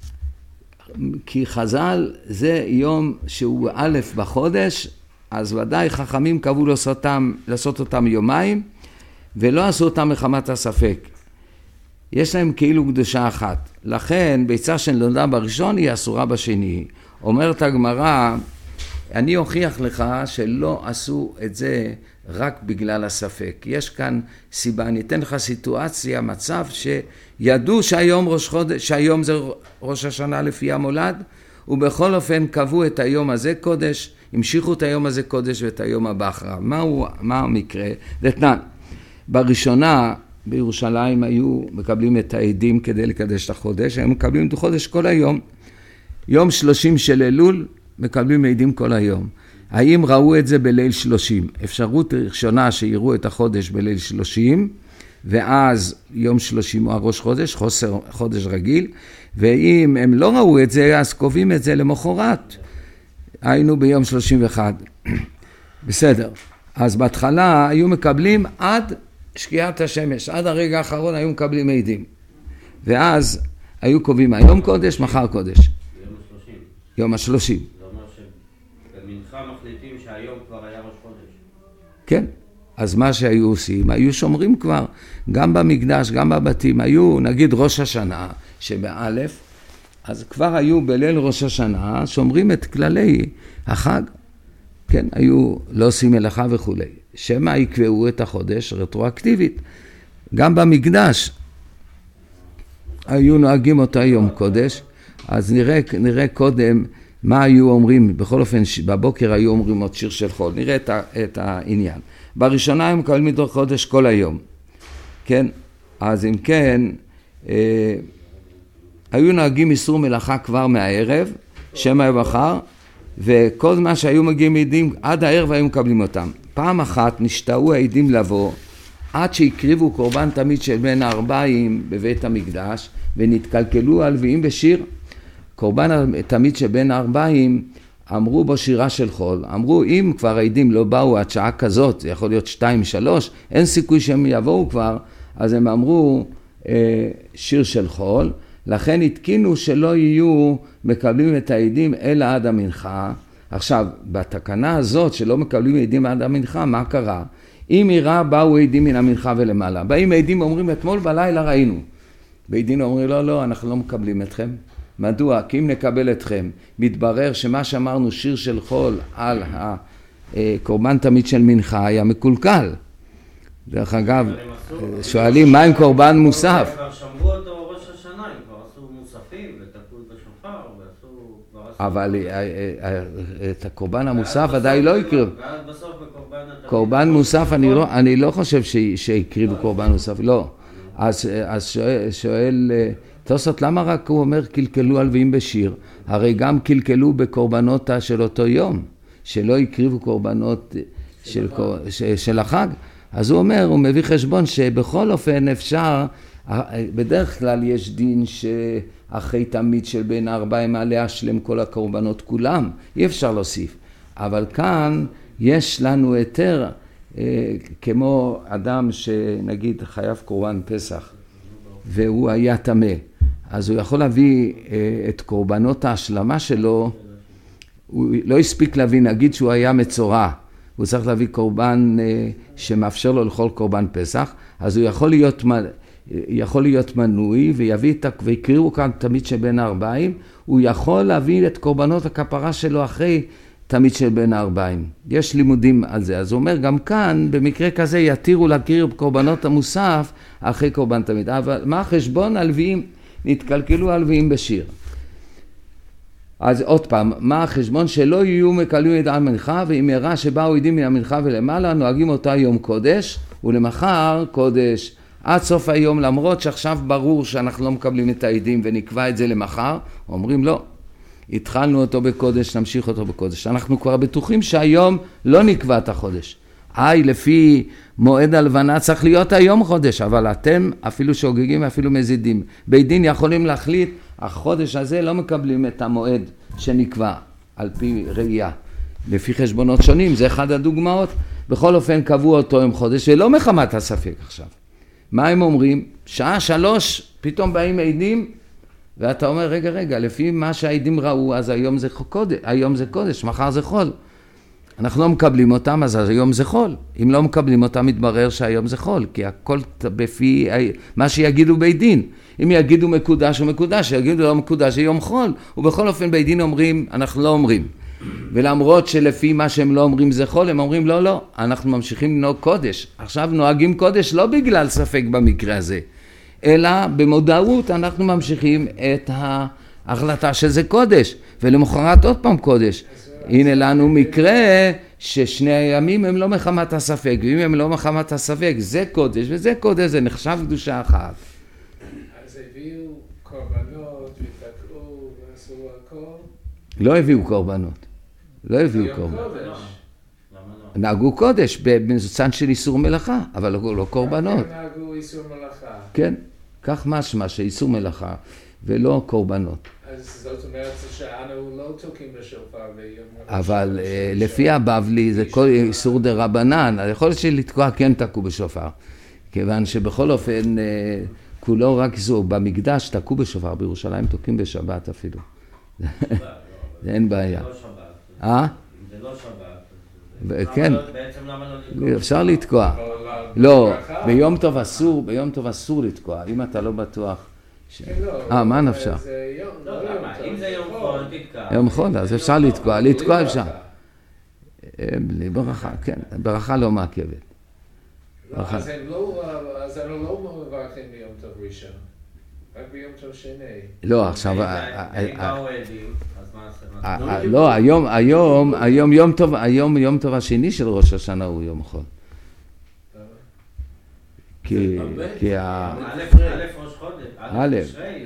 כי חז"ל זה יום שהוא א' בחודש, אז ודאי חכמים קבעו לעשות אותם, לעשות אותם יומיים, ולא עשו אותם מחמת הספק. יש להם כאילו קדושה אחת. לכן ביצה שנולדה בראשון היא אסורה בשני. אומרת הגמרא, אני אוכיח לך שלא עשו את זה רק בגלל הספק. יש כאן סיבה, אני אתן לך סיטואציה, מצב שידעו שהיום ראש חודש, שהיום זה ראש השנה לפי המולד, ובכל אופן קבעו את היום הזה קודש, המשיכו את היום הזה קודש ואת היום הבא אחריו. מהו, מה המקרה? דתנן. בראשונה בירושלים היו מקבלים את העדים כדי לקדש את החודש, הם מקבלים את החודש כל היום. יום שלושים של אלול מקבלים עדים כל היום. האם ראו את זה בליל שלושים? אפשרות ראשונה שיראו את החודש בליל שלושים, ואז יום שלושים הוא הראש חודש, חוסר חודש רגיל, ואם הם לא ראו את זה, אז קובעים את זה למחרת. היינו ביום שלושים ואחת. בסדר. אז בהתחלה היו מקבלים עד שקיעת השמש, עד הרגע האחרון היו מקבלים עדים. ואז היו קובעים היום קודש, מחר קודש. יום השלושים. יום השלושים. זה אומר שבמנחה מחליטים שהיום כבר היה ראש חודש. כן. אז מה שהיו עושים, היו שומרים כבר, גם במקדש, גם בבתים, היו נגיד ראש השנה, שבאלף, אז כבר היו בליל ראש השנה, שומרים את כללי החג. כן, היו לא עושים מלאכה וכו'. שמה יקבעו את החודש רטרואקטיבית. גם במקדש היו נוהגים אותו יום קודש, אז נראה, נראה קודם מה היו אומרים, בכל אופן בבוקר היו אומרים עוד שיר של חול, נראה את, ה, את העניין. בראשונה הם מקבלים מתוך חודש כל היום, כן? אז אם כן, אה, היו נוהגים איסור מלאכה כבר מהערב, שמה מחר, וכל מה שהיו מגיעים עדים עד הערב היו מקבלים אותם. פעם אחת נשתאו העדים לבוא, עד שהקריבו קורבן תמיד של בין הארבעים בבית המקדש, ונתקלקלו הלוויים בשיר. קורבן תמיד של בין הארבעים, אמרו בו שירה של חול. אמרו, אם כבר העדים לא באו עד שעה כזאת, זה יכול להיות שתיים, שלוש, אין סיכוי שהם יבואו כבר, אז הם אמרו אה, שיר של חול, לכן התקינו שלא יהיו מקבלים את העדים אלא עד המנחה. עכשיו, בתקנה הזאת שלא מקבלים עדים עד המנחה, מה קרה? אם יראה באו עדים מן המנחה ולמעלה. באים עדים אומרים, אתמול בלילה ראינו. ועדים אומרים, לא, לא, אנחנו לא מקבלים אתכם. מדוע? כי אם נקבל אתכם, מתברר שמה שאמרנו שיר של חול על הקורבן תמיד של מנחה היה מקולקל. דרך אגב, שואלים מה עם קורבן מוסף? כבר שמרו אותו ראש השנה, הם כבר עשו מוספים ותקעו בשופר ועשו אבל את הקורבן המוסף ודאי לא יקריב. ואז בסוף בקורבן אתה... קורבן מוסף, אני לא חושב שיקריבו קורבן מוסף, לא. אז שואל תוספות, למה רק הוא אומר קלקלו הלוויים בשיר? הרי גם קלקלו בקורבנות של אותו יום, שלא יקריבו קורבנות של החג. אז הוא אומר, הוא מביא חשבון שבכל אופן אפשר, בדרך כלל יש דין שאחרי תמיד של בין ארבעים עליה שלם כל הקורבנות כולם, אי אפשר להוסיף. אבל כאן יש לנו היתר, כמו אדם שנגיד חייב קורבן פסח, והוא היה טמא, אז הוא יכול להביא את קורבנות ההשלמה שלו, הוא לא הספיק להביא, נגיד שהוא היה מצורע, הוא צריך להביא קורבן שמאפשר לו לאכול קורבן פסח, אז הוא יכול להיות, יכול להיות מנוי ויביא את, ויקריאו כאן תמיד שבין הארבעים, הוא יכול להביא את קורבנות הכפרה שלו אחרי תמיד של בין הארבעים. יש לימודים על זה. אז הוא אומר, גם כאן, במקרה כזה, יתירו להקריב קורבנות המוסף אחרי קורבן תמיד. אבל מה החשבון? הלוויים, נתקלקלו הלוויים בשיר. אז עוד פעם, מה החשבון? שלא יהיו מקלים ידע על מנחה, ואם יראה שבאו עדים מן המנחה ולמעלה, נוהגים אותה יום קודש, ולמחר קודש. עד סוף היום, למרות שעכשיו ברור שאנחנו לא מקבלים את העדים ונקבע את זה למחר, אומרים לא. התחלנו אותו בקודש, נמשיך אותו בקודש. אנחנו כבר בטוחים שהיום לא נקבע את החודש. היי, לפי מועד הלבנה צריך להיות היום חודש, אבל אתם אפילו שוגגים ואפילו מזידים. בית דין יכולים להחליט, החודש הזה לא מקבלים את המועד שנקבע על פי ראייה. לפי חשבונות שונים, זה אחד הדוגמאות. בכל אופן קבעו אותו עם חודש, ולא מחמת הספק עכשיו. מה הם אומרים? שעה שלוש, פתאום באים עדים, ואתה אומר, רגע, רגע, לפי מה שהעדים ראו, אז היום זה קודש, היום זה קודש, מחר זה חול. אנחנו לא מקבלים אותם, אז היום זה חול. אם לא מקבלים אותם, מתברר שהיום זה חול, כי הכל בפי מה שיגידו בית דין. אם יגידו מקודש או מקודש, יגידו לא מקודש, זה יום חול. ובכל אופן בית דין אומרים, אנחנו לא אומרים. ולמרות שלפי מה שהם לא אומרים זה חול, הם אומרים, לא, לא, אנחנו ממשיכים לנהוג קודש. עכשיו נוהגים קודש לא בגלל ספק במקרה הזה. אלא במודעות אנחנו ממשיכים את ההחלטה שזה קודש, ולמחרת עוד פעם קודש. הנה לנו מקרה ששני הימים הם לא מחמת הספק, ואם הם לא מחמת הספק, זה קודש וזה קודש, זה נחשב קדושה אחת. אז הביאו קורבנות ותקעו ועשו הכל? לא הביאו קורבנות, לא הביאו קורבנות. נהגו קודש במסוצן של איסור מלאכה, אבל לא קורבנות. נהגו איסור מלאכה. כן, כך משמע שאיסור מלאכה ולא קורבנות. אז זאת אומרת שאנו לא תוקעים בשופר ביום... אבל לפי הבבלי זה כל איסור דרבנן, יכול להיות שלתקוע כן תקעו בשופר, כיוון שבכל אופן כולו רק איסור, במקדש תקעו בשופר, בירושלים תוקעים בשבת אפילו. אין בעיה. זה לא שבת. אה? זה לא שבת. כן, אפשר לתקוע. לא, ביום טוב אסור, ביום טוב אסור לתקוע, אם אתה לא בטוח. אה, מה נפשך? אם זה יום חול, תתקע. יום חול, אז אפשר לתקוע, לתקוע אפשר. בלי ברכה, כן, ברכה לא מעכבת. אז הם לא מברכים ביום טוב ראשון, רק ביום טוב שני. לא, עכשיו... אם באו עדים, אז מה עושה? לא, היום, היום, היום יום טוב, היום יום טוב השני של ראש השנה הוא יום חול. כי, כי ה... א' ראש חודש. א'.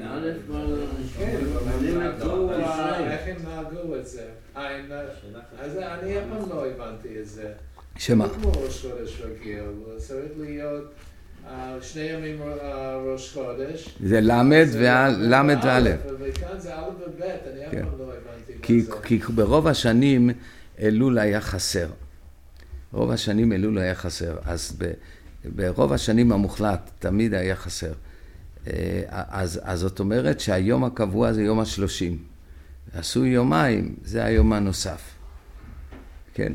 איך הם נהגו את זה? אז אני אף פעם לא הבנתי את זה. שמה? כמו ראש חודש רגיל, צריך להיות שני ימים ראש חודש. זה למד ולמד וא'. וכאן זה א' וב', אני אף פעם לא הבנתי מה זה. כי ברוב השנים אלול היה חסר. רוב השנים אלול היה חסר, אז ב... ברוב השנים המוחלט תמיד היה חסר. אז, אז זאת אומרת שהיום הקבוע זה יום השלושים. עשו יומיים, זה היום הנוסף. כן.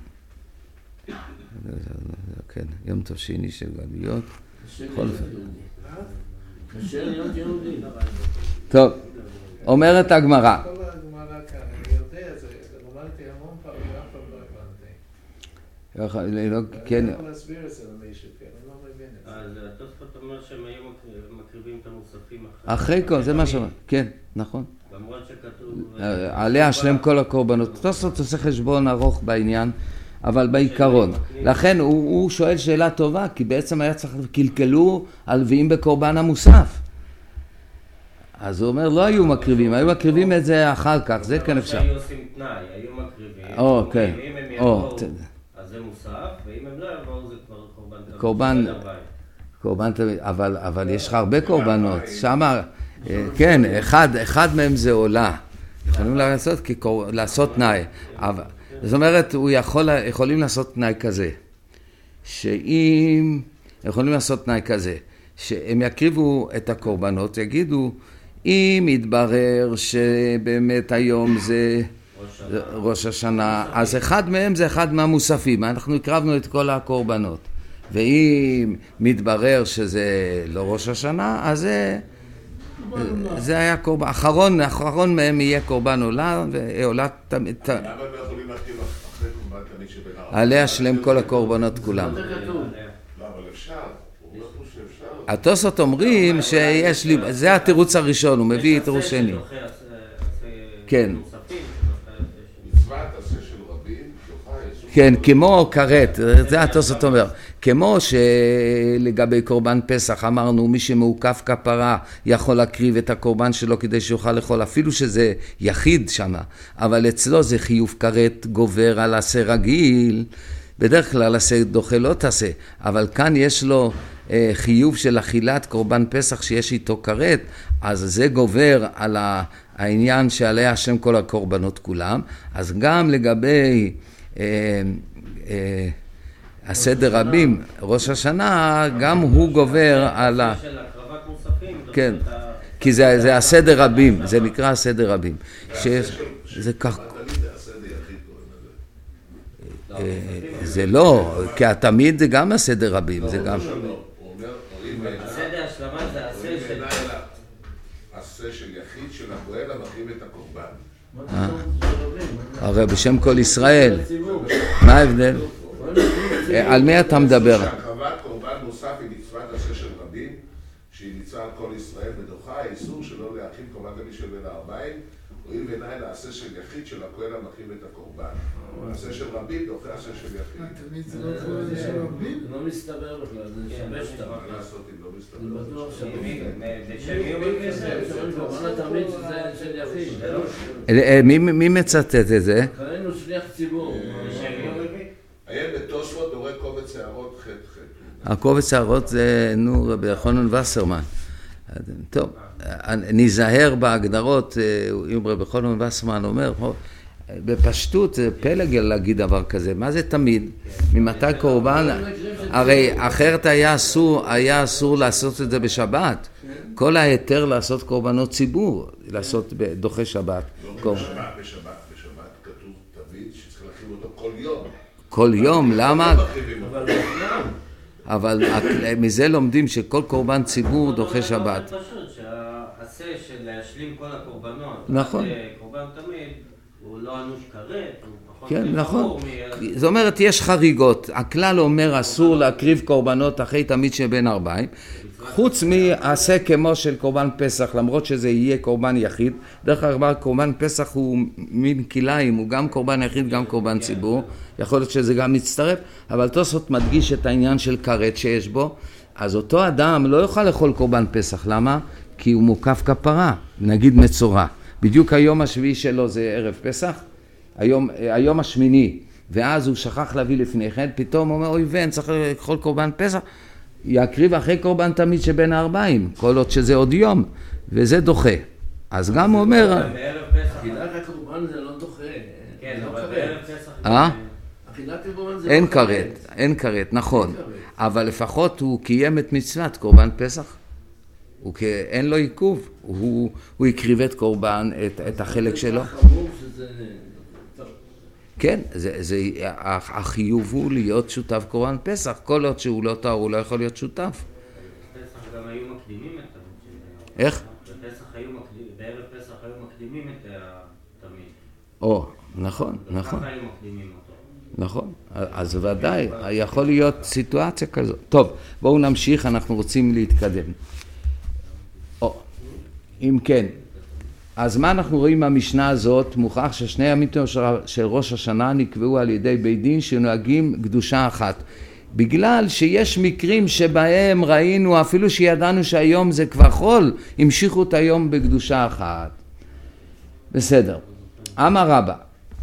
כן, יום טוב שני של גלויות. קשה להיות יהודי. טוב, אומרת הגמרא. כל הגמרא כאן, אני יודע את זה, למדתי המון פעמים, אף פעם לא הבנתי. כן. אני יכול להסביר את זה למישהו, כי אני לא מבין את זה. אז התוספות אומר שהם היו מקריבים את המוספים אחרי כל, זה מה שאומר, כן, נכון. למרות שכתוב... עליה השלם כל הקורבנות. תוספות עושה חשבון ארוך בעניין, אבל בעיקרון. לכן הוא, הוא שואל שאלה טובה, כי בעצם היה צריך לקלקלו הלוויים בקורבן המוסף. אז הוא אומר, לא היו מקריבים, היו מקריבים את זה אחר כך, זה כן אפשר. היו עושים תנאי, היו מקריבים. או, כן. אם הם יבואו, אז זה מוסף, ואם הם לא יבואו, זה כבר קורבן תמיד. קורבן, קורבן תמיד, אבל, אבל יש לך הרבה קורבנות. שמה, כן, אחד, אחד מהם זה עולה. יכולים לעשות, לעשות תנאי. אבל, זאת אומרת, הוא יכול, יכולים לעשות תנאי כזה. שאם, יכולים לעשות תנאי כזה. שהם יקריבו את הקורבנות, יגידו, אם יתברר שבאמת היום זה ראש השנה, אז אחד מהם זה אחד מהמוספים, אנחנו הקרבנו את כל הקורבנות. ואם מתברר שזה לא ראש השנה, אז זה, זה היה קורבן, אחרון, אחרון מהם יהיה קורבן עולה, ועולה תמיד... למה הם לא יכולים להכיר אחרי קורבן תמיד שבין הרב? עליה שלם כל הקורבנות כולם. לא, אבל אפשר. התוספות אומרים שיש לי, זה התירוץ הראשון, הוא מביא תירוץ שני. כן. כן, כמו כרת, זה התוספות אומר. כמו שלגבי קורבן פסח אמרנו, מי שמעוקף כפרה יכול להקריב את הקורבן שלו כדי שיוכל לאכול, אפילו שזה יחיד שמה, אבל אצלו זה חיוב כרת גובר על עשה רגיל, בדרך כלל עשה דוחה לא תעשה, אבל כאן יש לו חיוב של אכילת קורבן פסח שיש איתו כרת, אז זה גובר על העניין שעליה השם כל הקורבנות כולם. אז גם לגבי אה, אה, הסדר רבים, ראש השנה, גם הוא גובר על ה... כן, כי זה, זה הסדר רבים, זה נקרא הסדר רבים. זה כך... זה לא, כי התמיד זה גם הסדר רבים, זה גם... הסדר השלמה זה עשה של... עשה של יחיד של הכהן המקריב את הקורבן. הרי בשם כל ישראל. מה ההבדל? על מי אתה מדבר? שהקרבת קורבן מוסף היא מצוות עשה של רבים, שהיא מצווה על כל ישראל ודוחה, האיסור שלא להכין קורבן תמיד של בין הארבעים, רואים בעיניי לעשה של יחיד של הכהן המקריב את הקורבן. עשה של רבים דוחה עשה של יחיד. תמיד זה לא קורה של רבים? זה לא מסתבר בכלל, זה שבש אותם. מה לעשות אם לא מסתבר? אני בטוח בשם יום הכסף, קורבן התמיד שזה של יחיד. מי מצטט את זה? חיינו שליח ציבור. היה בתוספות דורי קובץ הערות ח' ח'. הקובץ הערות זה, נו, רבי יוחנן וסרמן. טוב, ניזהר בהגדרות, אם רבי יוחנן וסרמן אומר, בפשטות זה פלג להגיד דבר כזה. מה זה תמיד? ממתי קורבן? הרי אחרת היה אסור, היה אסור לעשות את זה בשבת. כל ההיתר לעשות קורבנות ציבור, לעשות דוחה שבת. לא בשבת, בשבת, בשבת כתוב תמיד שצריך להכין אותו כל יום. כל יום, למה? אבל מזה לומדים שכל קורבן ציבור דוחה שבת. זה פשוט, שהעשה של להשלים כל הקורבנות, נכון. קורבן תמיד, הוא לא אנוש כרת, הוא פחות... כן, נכון. זאת אומרת, יש חריגות. הכלל אומר, אסור להקריב קורבנות אחרי תמיד שבין ארבעים, חוץ מעשה כמו של קורבן פסח, למרות שזה יהיה קורבן יחיד. דרך אגב, קורבן פסח הוא מין כליים, הוא גם קורבן יחיד, גם קורבן ציבור. יכול להיות שזה גם מצטרף, אבל תוספות מדגיש את העניין של כרת שיש בו. אז אותו אדם לא יוכל לאכול קורבן פסח. למה? כי הוא מוקף כפרה, נגיד מצורע. בדיוק היום השביעי שלו זה ערב פסח, היום, היום השמיני, ואז הוא שכח להביא לפני כן, פתאום הוא אומר, אוי ואין, צריך לאכול קורבן פסח, יקריב אחרי קורבן תמיד שבין הארבעים, כל עוד שזה עוד יום, וזה דוחה. אז גם הוא אומר... בערב פסח... אכילת הקורבן זה לא דוחה. כן, אבל בערב פסח... אה? אכילת הקורבן זה לא אין כרת, אין כרת, נכון. אבל לפחות הוא קיים את מצוות קורבן פסח. הוא אין לו עיכוב, הוא, הוא הקריב את קורבן, את, את החלק שלו. כן, זה, זה, החיוב הוא להיות שותף קורבן פסח, כל עוד שהוא לא טהור, הוא לא יכול להיות שותף. בפסח גם היו מקדימים את התמיד. איך? בפסח היו מקדימים, בערב פסח היו מקדימים את התמיד. או, נכון, נכון. ככה היו מקדימים אותו. נכון, אז ודאי, יכול להיות סיטואציה כזאת. טוב, בואו נמשיך, אנחנו רוצים להתקדם. או, אם כן, אז מה אנחנו רואים מהמשנה הזאת? מוכח ששני ימים של ראש השנה נקבעו על ידי בית דין שנוהגים קדושה אחת. בגלל שיש מקרים שבהם ראינו, אפילו שידענו שהיום זה כבר חול, המשיכו את היום בקדושה אחת. בסדר. אמר רבא,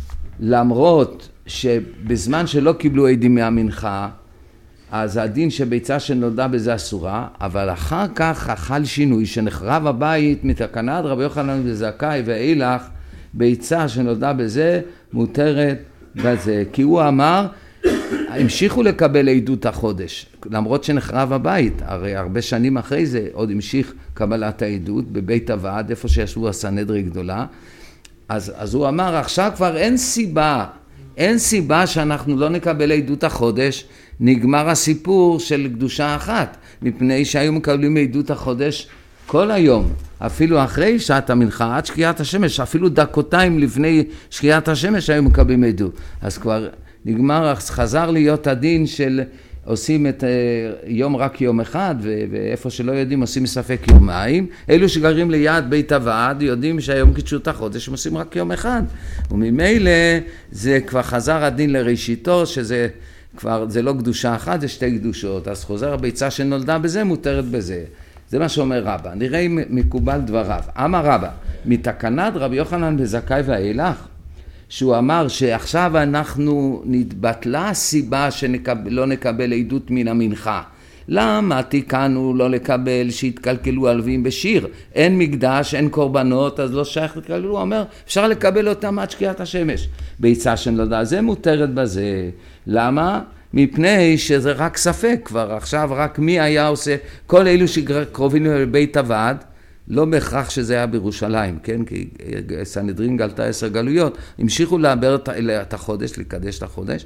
למרות שבזמן שלא קיבלו עדים מהמנחה, אז הדין שביצה שנולדה בזה אסורה, אבל אחר כך חל שינוי שנחרב הבית מתקנת רבי יוחנן בן זכאי ואילך, ביצה שנולדה בזה מותרת בזה. כי הוא אמר, המשיכו לקבל עדות החודש, למרות שנחרב הבית, הרי הרבה שנים אחרי זה עוד המשיך קבלת העדות בבית הוועד, איפה שישבו הסנהדרין גדולה. אז, אז הוא אמר, עכשיו כבר אין סיבה, אין סיבה שאנחנו לא נקבל עדות החודש, נגמר הסיפור של קדושה אחת, מפני שהיו מקבלים עדות החודש כל היום, אפילו אחרי שעת המנחה, עד שקיעת השמש, אפילו דקותיים לפני שקיעת השמש היו מקבלים עדות. אז כבר נגמר, חזר להיות הדין של עושים את יום רק יום אחד, ואיפה שלא יודעים עושים ספק יומיים. אלו שגרים ליד בית הוועד יודעים שהיום קידשו את החודש, הם עושים רק יום אחד. וממילא זה כבר חזר הדין לראשיתו, שזה כבר, זה לא קדושה אחת, זה שתי קדושות. אז חוזר הביצה שנולדה בזה, מותרת בזה. זה מה שאומר רבא. נראה אם מקובל דבריו. אמר רבא, מתקנת רבי יוחנן בן זכאי ואילך, שהוא אמר שעכשיו אנחנו נתבטלה הסיבה שלא נקבל עדות מן המנחה. למה תיקנו לא לקבל שהתקלקלו הלווים בשיר? אין מקדש, אין קורבנות, אז לא שייך לקלקלו. הוא אומר, אפשר לקבל אותם עד שקיעת השמש. ביצה שנולדה, זה מותרת בזה. למה? מפני שזה רק ספק כבר. עכשיו רק מי היה עושה, כל אלו שקרובים לבית הוועד, לא בהכרח שזה היה בירושלים, כן? כי סנהדרין גלתה עשר גלויות, המשיכו לעבר את החודש, לקדש את החודש,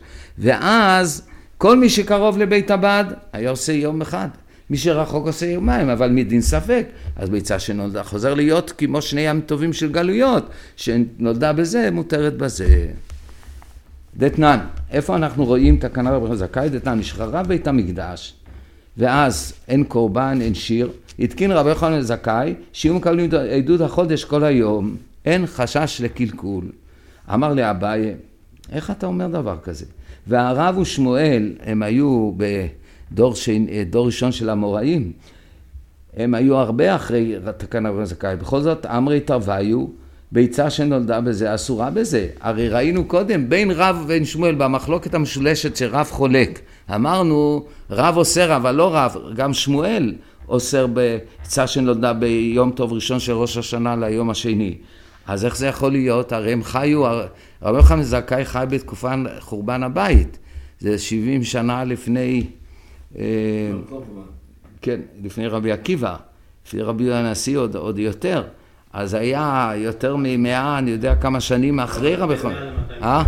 ואז כל מי שקרוב לבית הבד היה עושה יום אחד, מי שרחוק עושה יומיים, אבל מדין ספק, אז ביצה שנולדה חוזר להיות כמו שני ים טובים של גלויות, שנולדה בזה, מותרת בזה. דתנן, איפה אנחנו רואים תקנה רבי זכאי? דתנן, נשחררה בית המקדש, ואז אין קורבן, אין שיר, התקין רבי יוחנן זכאי, שיהיו מקבלים עדות החודש כל היום, אין חשש לקלקול. אמר לאביי, איך אתה אומר דבר כזה? והרב ושמואל, הם היו בדור שני, דור ראשון של המוראים, הם היו הרבה אחרי תקנה רבי זכאי, בכל זאת אמרי תרוויו, ביצה שנולדה בזה, אסורה בזה. הרי ראינו קודם, בין רב ובין שמואל, במחלוקת המשולשת שרב חולק, אמרנו, רב אוסר, אבל לא רב, גם שמואל אוסר ביצה שנולדה ביום טוב ראשון של ראש השנה ליום השני. אז איך זה יכול להיות? הרי הם חיו, רבי יוחנן זכאי חי בתקופה חורבן הבית. זה שבעים שנה לפני, כן, לפני רבי עקיבא, לפני רבי הנשיא עוד, עוד יותר. אז היה יותר ממאה, אני יודע כמה שנים אחרי רבי יוחנן. אה?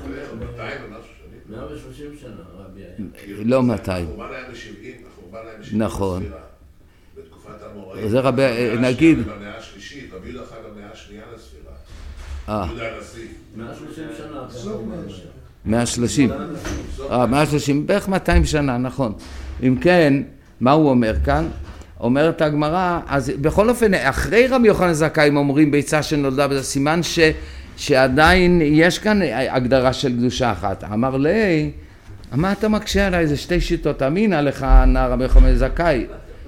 מאה ושלושים שנה רבי היה. לא מאתיים. החורבן היה בשבעים, החורבן היה בשבעים. נכון. בתקופת המוראים. זה רבי, נגיד. במאה השלישית, רבי יהודה חי במאה השנייה לספירה. אה. יהודה הנשיא. מאה ושלושים שנה. מאה ושלושים. אה, מאה ושלושים, בערך מאתיים שנה, נכון. אם כן, מה הוא אומר כאן? אומרת הגמרא, אז בכל אופן, אחרי רבי יוחנן זכאי, הם אומרים ביצה שנולדה בזה, סימן ש, שעדיין יש כאן הגדרה של קדושה אחת. אמר לי, מה אתה מקשה עליי? זה שתי שיטות, אמינה לך, נער רבי יוחנן זכאי.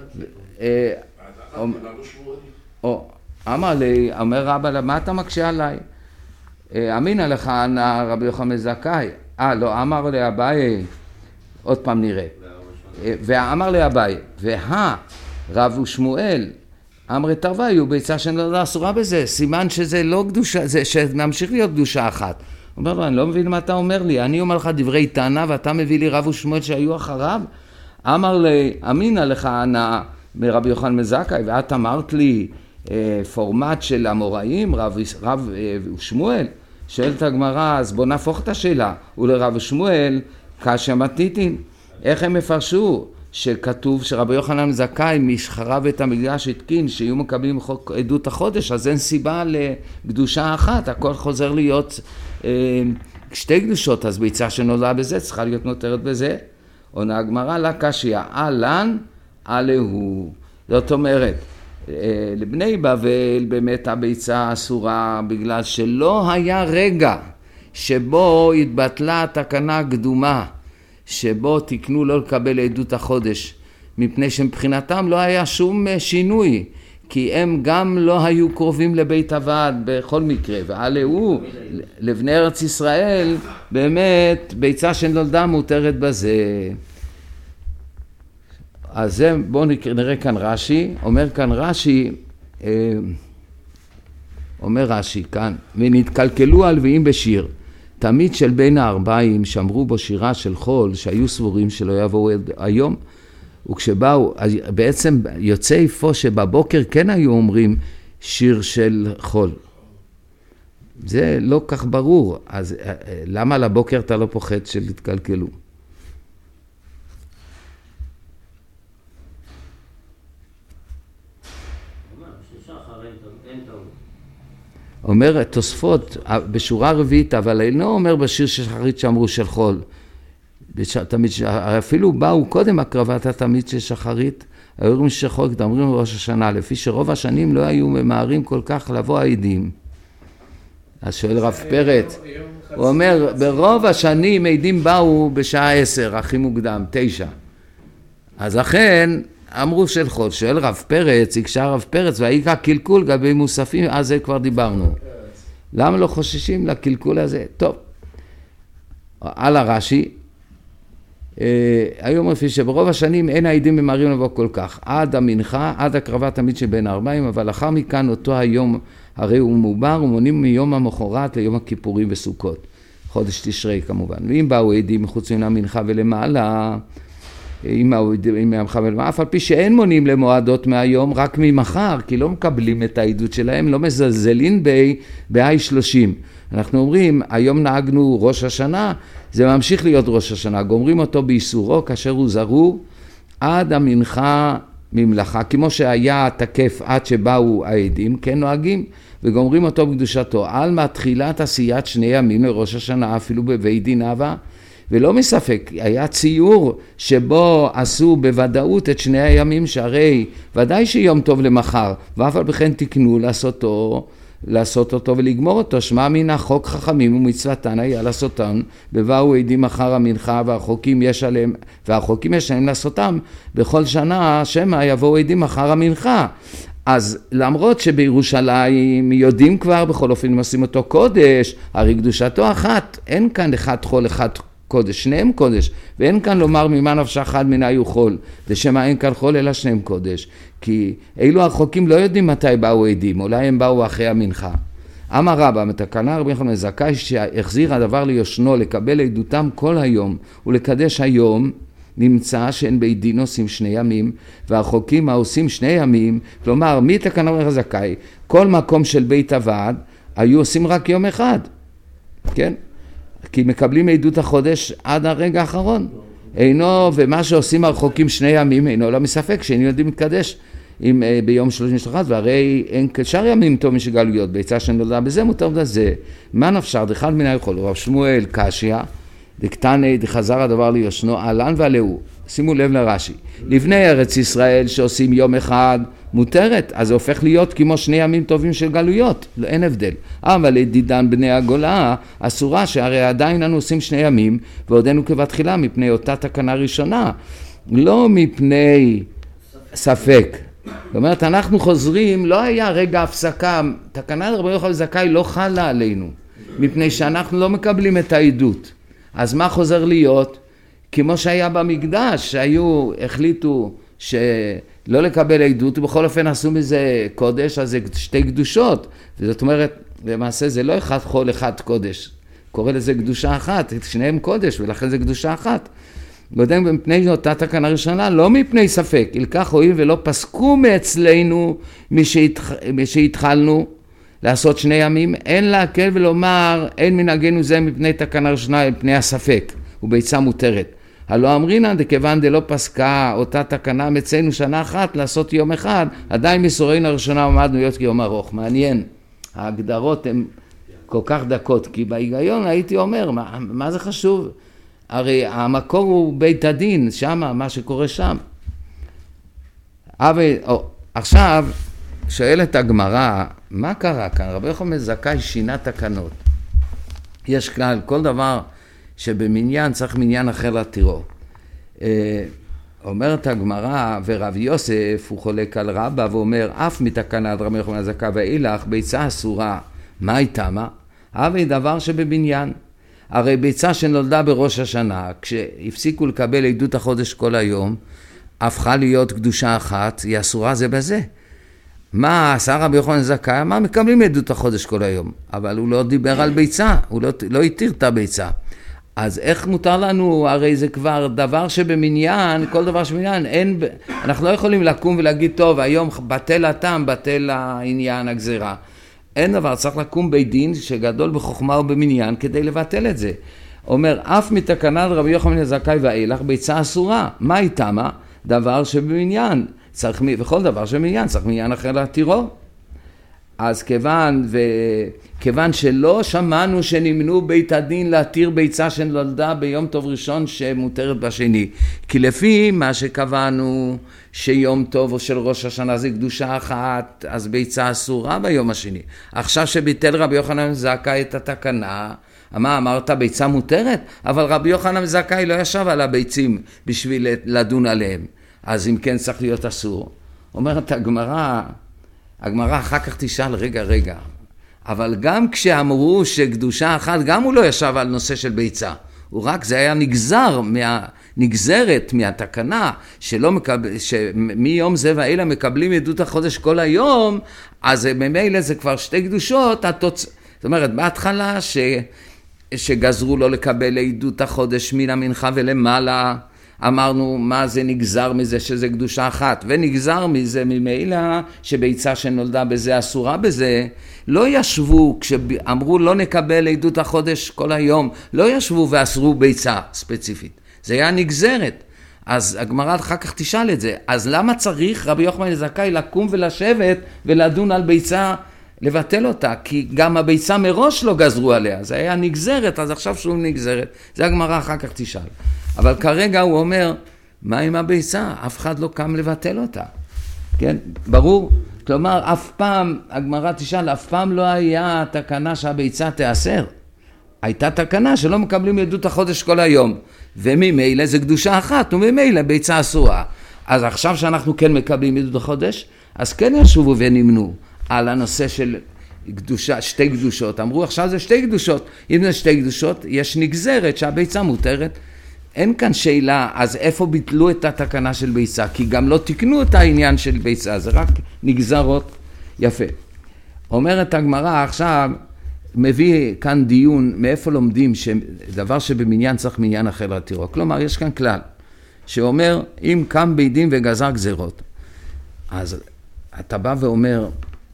אמר לי, אומר רבא, מה אתה מקשה עליי? אמינה לך, נער רבי יוחנן זכאי. אה, לא, אמר לי אביי, עוד פעם נראה. ואמר לי אביי, וה... רב ושמואל, אמרי תרוויו, ביצה שנולדה אסורה בזה, סימן שזה לא קדושה, זה שממשיך להיות קדושה אחת. הוא אומר לו, אני לא מבין מה אתה אומר לי, אני אומר לך דברי טענה, ואתה מביא לי רב ושמואל שהיו אחריו? אמר לי, אמינה לך ענה מרבי יוחנן בן זכאי, ואת אמרת לי אה, פורמט של המוראים, רב, רב אה, ושמואל, שואלת הגמרא, אז בוא נהפוך את השאלה, ולרב ושמואל, קשיא מתניתין, איך הם מפרשו? שכתוב שרבי יוחנן זכאי משחרב את המקדש התקין שיהיו מקבלים חוק עדות החודש, אז אין סיבה לקדושה אחת, הכל חוזר להיות אה, שתי קדושות, אז ביצה שנולדה בזה צריכה להיות נותרת בזה. עונה הגמרא לה קשיא, אהלן עליהו. זאת אומרת, לבני בבל באמת הביצה אסורה בגלל שלא היה רגע שבו התבטלה התקנה הקדומה, שבו תקנו לא לקבל עדות החודש, מפני שמבחינתם לא היה שום שינוי, כי הם גם לא היו קרובים לבית הוועד בכל מקרה, ועלהו לבני ארץ ישראל באמת ביצה שנולדה מותרת בזה. אז זה, בואו נראה כאן רש"י, אומר כאן רש"י, אומר רש"י כאן, ונתקלקלו הלוויים בשיר, תמיד של בין הארבעים שמרו בו שירה של חול שהיו סבורים שלא יבואו היום, וכשבאו, בעצם יוצא איפה שבבוקר כן היו אומרים שיר של חול. זה לא כך ברור, אז למה לבוקר אתה לא פוחד של התקלקלו? אומר תוספות בשורה רביעית, אבל אינו אומר בשיר של שחרית שאמרו של חול. תמיד, אפילו באו קודם הקרבת התמיד של שחרית, היו אומרים של חול, אומרים בראש השנה, לפי שרוב השנים לא היו ממהרים כל כך לבוא העדים. אז שואל רב פרץ, הוא אומר, ברוב השנים עדים באו בשעה עשר, הכי מוקדם, תשע. אז אכן, אמרו של חול, שואל רב פרץ, הקשה רב פרץ, והעיקר קלקול גבי מוספים, אז זה כבר דיברנו. למה לא חוששים לקלקול הזה? טוב, על הרש"י, היום לפי שברוב השנים אין העדים ממהרים לבוא כל כך, עד המנחה, עד הקרבת תמיד שבין הארבעים, אבל לאחר מכאן אותו היום הרי הוא מובר, ומונים מיום המחרת ליום הכיפורים וסוכות, חודש תשרי כמובן. ואם באו עדים מחוץ מן המנחה ולמעלה, אם מהמחה ולמעלה, אף על פי שאין מונים למועדות מהיום, רק ממחר, כי לא מקבלים את העדות שלהם, לא מזלזלים בהי שלושים. אנחנו אומרים, היום נהגנו ראש השנה, זה ממשיך להיות ראש השנה, גומרים אותו באיסורו, כאשר הוא זרור, עד המנחה ממלכה, כמו שהיה תקף עד שבאו העדים, כן נוהגים, וגומרים אותו בקדושתו, על מתחילת עשיית שני ימים לראש השנה, אפילו בבית דין אבה, ולא מספק, היה ציור שבו עשו בוודאות את שני הימים, שהרי ודאי שיום טוב למחר, ואף על בכן תקנו לעשותו, לעשות אותו ולגמור אותו, שמע מן החוק חכמים ומצוותן היה לעשותן, ובאו עדים אחר המנחה, והחוקים יש עליהם, והחוקים יש עליהם לעשותם, בכל שנה שמא יבואו עדים אחר המנחה. אז למרות שבירושלים יודעים כבר, בכל אופן עושים אותו קודש, הרי קדושתו אחת, אין כאן אחד חול אחד קודש, שניהם קודש, ואין כאן לומר ממה נפש אחד מנה יוכל, ושמה אין כאן חול אלא שניהם קודש, כי אילו החוקים לא יודעים מתי באו עדים, אולי הם באו אחרי המנחה. אמר רבא, מתקנה רבי יוחנן זכאי שהחזיר הדבר ליושנו, לקבל עדותם כל היום, ולקדש היום, נמצא שאין בית דין עושים שני ימים, והחוקים העושים שני ימים, כלומר, מי תקנה רבי זכאי? כל מקום של בית הוועד, היו עושים רק יום אחד, כן? כי מקבלים עדות החודש עד הרגע האחרון. אינו, ומה שעושים הרחוקים שני ימים, אינו לא מספק, שאין יודעים מתקדש עם, ביום שלושים ושלוש, והרי אין כשאר ימים טוב משגלויות, ביצה שנולדה בזה מותר בזה. מה נפשר? דחד מן היכול, רב שמואל קשיא, דקטני דחזר הדבר ליושנו, אהלן ועלהו. שימו לב לרש"י. לבני ארץ ישראל שעושים יום אחד מותרת, אז זה הופך להיות כמו שני ימים טובים של גלויות, לא, אין הבדל. אבל לדידן בני הגולה אסורה, שהרי עדיין אנו עושים שני ימים, ועודנו כבתחילה מפני אותה תקנה ראשונה, לא מפני ספק. זאת אומרת, אנחנו חוזרים, לא היה רגע הפסקה, תקנה רבי יוחנן זכאי לא חלה עלינו, מפני שאנחנו לא מקבלים את העדות. אז מה חוזר להיות? כמו שהיה במקדש, שהיו, החליטו שלא לקבל עדות, ובכל אופן עשו מזה קודש, אז זה שתי קדושות. וזאת אומרת, למעשה זה לא אחד חול, אחד קודש. קורא לזה קדושה אחת, שניהם קודש, ולכן זה קדושה אחת. קודם מפני אותה תקנה ראשונה, לא מפני ספק, אלכך הואיל ולא פסקו מאצלנו משהתחלנו לעשות שני ימים, אין להקל ולומר, אין מנהגנו זה מפני תקנה ראשונה, מפני הספק, וביצה מותרת. הלא אמרינן, דכיוון דלא פסקה אותה תקנה מצאנו שנה אחת לעשות יום אחד, עדיין מסורנו הראשונה עמדנו להיות כיום ארוך. מעניין, ההגדרות הן כל כך דקות, כי בהיגיון הייתי אומר, מה, מה זה חשוב? הרי המקור הוא בית הדין, שם, מה שקורה שם. אבל, או, עכשיו, שואלת הגמרא, מה קרה כאן? רבי יוחנן בן זכאי שינה תקנות. יש כלל, כל דבר שבמניין צריך מניין אחר להתירו. אומרת הגמרא, ורב יוסף הוא חולק על רבא ואומר, אף מתקנת רבי יוחנן בן זכאי ואילך, ביצה אסורה, מה הייתה מה? אבל דבר שבבניין. הרי ביצה שנולדה בראש השנה, כשהפסיקו לקבל עדות החודש כל היום, הפכה להיות קדושה אחת, היא אסורה זה בזה. מה עשה רבי יוחנן בן זכאי? מה מקבלים עדות החודש כל היום? אבל הוא לא דיבר על ביצה, הוא לא, לא התיר את הביצה. אז איך מותר לנו? הרי זה כבר דבר שבמניין, כל דבר שבמניין, אין, אנחנו לא יכולים לקום ולהגיד, טוב, היום בטל הטעם, בטל העניין, הגזירה. אין דבר, צריך לקום בית דין שגדול בחוכמה ובמניין כדי לבטל את זה. אומר, אף מתקנת רבי יוחנן בן זכאי ואילך, ביצה אסורה. מה איתה מה? דבר שבמניין. צריך, וכל דבר שבמניין, צריך מניין אחר להתירו. אז כיוון, וכיוון שלא שמענו שנמנו בית הדין להתיר ביצה שנולדה ביום טוב ראשון שמותרת בשני. כי לפי מה שקבענו שיום טוב או של ראש השנה זה קדושה אחת, אז ביצה אסורה ביום השני. עכשיו שביטל רבי יוחנן בן זכאי את התקנה, מה אמרת? ביצה מותרת? אבל רבי יוחנן בן זכאי לא ישב על הביצים בשביל לדון עליהם. אז אם כן צריך להיות אסור. אומרת הגמרא, הגמרא אחר כך תשאל, רגע, רגע, אבל גם כשאמרו שקדושה אחת, גם הוא לא ישב על נושא של ביצה. הוא רק, זה היה נגזר, מה, נגזרת מהתקנה, שלא מקבל, שמיום זה ואלה מקבלים עדות החודש כל היום, אז ממילא זה כבר שתי קדושות, התוצ... זאת אומרת, בהתחלה ש... שגזרו לו לקבל עדות החודש מן המנחה ולמעלה, אמרנו מה זה נגזר מזה שזה קדושה אחת, ונגזר מזה ממילא שביצה שנולדה בזה אסורה בזה. לא ישבו, כשאמרו לא נקבל עדות החודש כל היום, לא ישבו ואסרו ביצה ספציפית, זה היה נגזרת. אז הגמרא אחר כך תשאל את זה, אז למה צריך רבי יוחנן בן זכאי לקום ולשבת ולדון על ביצה, לבטל אותה? כי גם הביצה מראש לא גזרו עליה, זה היה נגזרת, אז עכשיו שוב נגזרת. זה הגמרא אחר כך תשאל. אבל כרגע הוא אומר, מה עם הביצה? אף אחד לא קם לבטל אותה. כן? ברור? כלומר, אף פעם, הגמרא תשאל, אף פעם לא היה תקנה שהביצה תאסר. הייתה תקנה שלא מקבלים עדות החודש כל היום. וממילא זה קדושה אחת, וממילא ביצה אסורה. אז עכשיו שאנחנו כן מקבלים עדות החודש, אז כן ישובו ונמנו על הנושא של קדושה, שתי קדושות. אמרו, עכשיו זה שתי קדושות. אם זה שתי קדושות, יש נגזרת שהביצה מותרת. אין כאן שאלה, אז איפה ביטלו את התקנה של ביצה? כי גם לא תקנו את העניין של ביצה, זה רק נגזרות. יפה. אומרת הגמרא עכשיו, מביא כאן דיון, מאיפה לומדים שדבר שבמניין צריך מניין אחר להתירו. כלומר, יש כאן כלל, שאומר, אם קם בית דין וגזר גזירות, אז אתה בא ואומר,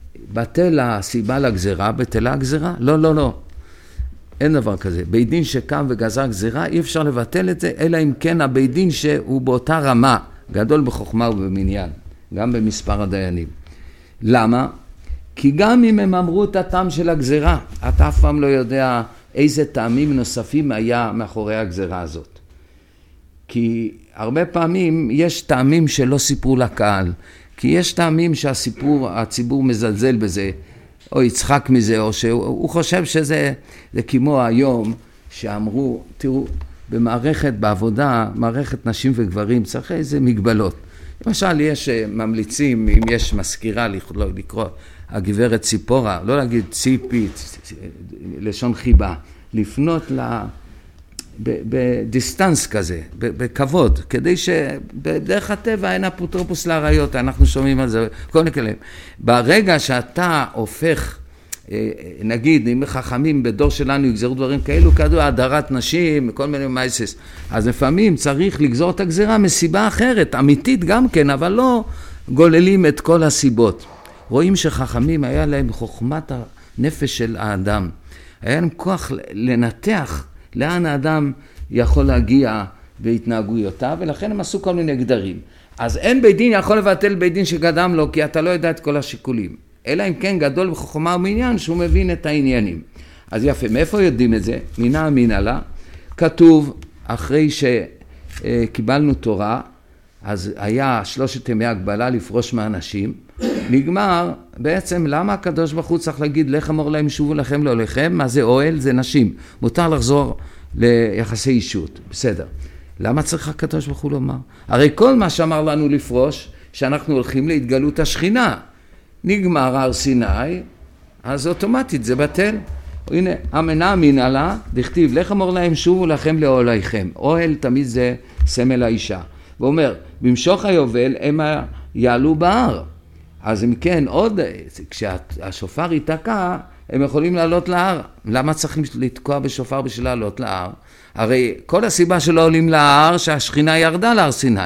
בטל הסיבה לגזירה, בטלה הגזירה? לא, לא, לא. אין דבר כזה. בית דין שקם וגזר גזירה, אי אפשר לבטל את זה, אלא אם כן הבית דין שהוא באותה רמה, גדול בחוכמה ובמניין, גם במספר הדיינים. למה? כי גם אם הם אמרו את הטעם של הגזירה, אתה אף פעם לא יודע איזה טעמים נוספים היה מאחורי הגזירה הזאת. כי הרבה פעמים יש טעמים שלא סיפרו לקהל, כי יש טעמים שהסיפור, הציבור מזלזל בזה, או יצחק מזה, או שהוא חושב שזה זה כמו היום שאמרו, תראו, במערכת, בעבודה, מערכת נשים וגברים, צריך איזה מגבלות. למשל, יש ממליצים, אם יש מזכירה לקרוא, הגברת ציפורה, לא להגיד ציפי, לשון חיבה, לפנות ל... בדיסטנס כזה, בכבוד, כדי שבדרך הטבע אין אפוטרופוס לעריות, אנחנו שומעים על זה, כל מיני. ברגע שאתה הופך, נגיד, אם חכמים בדור שלנו יגזרו דברים כאלו, כדו הדרת נשים, כל מיני מייסס, אז לפעמים צריך לגזור את הגזירה מסיבה אחרת, אמיתית גם כן, אבל לא גוללים את כל הסיבות. רואים שחכמים היה להם חוכמת הנפש של האדם, היה להם כוח לנתח לאן האדם יכול להגיע בהתנהגויותיו, ולכן הם עשו כל מיני גדרים. אז אין בית דין יכול לבטל בית דין שקדם לו, כי אתה לא יודע את כל השיקולים. אלא אם כן גדול בחוכמה ומעניין שהוא מבין את העניינים. אז יפה, מאיפה יודעים את זה? מינה אמינה לה. כתוב, אחרי שקיבלנו תורה, אז היה שלושת ימי הגבלה לפרוש מהאנשים, נגמר, בעצם למה הקדוש ברוך הוא צריך להגיד לך אמור להם שובו לכם לא לכם, מה זה אוהל? זה נשים, מותר לחזור ליחסי אישות, בסדר. למה צריך הקדוש ברוך הוא לומר? הרי כל מה שאמר לנו לפרוש, שאנחנו הולכים להתגלות השכינה, נגמר הר סיני, אז אוטומטית זה בטל. הנה, אמנה אמינה לה, דכתיב לך אמור להם שובו לכם לאוהליכם, אוהל תמיד זה סמל האישה. ואומר, במשוך היובל הם יעלו בהר. אז אם כן, עוד, כשהשופר ייתקע, הם יכולים לעלות להר. למה צריכים לתקוע בשופר בשביל לעלות להר? הרי כל הסיבה שלא עולים להר, שהשכינה ירדה להר סיני.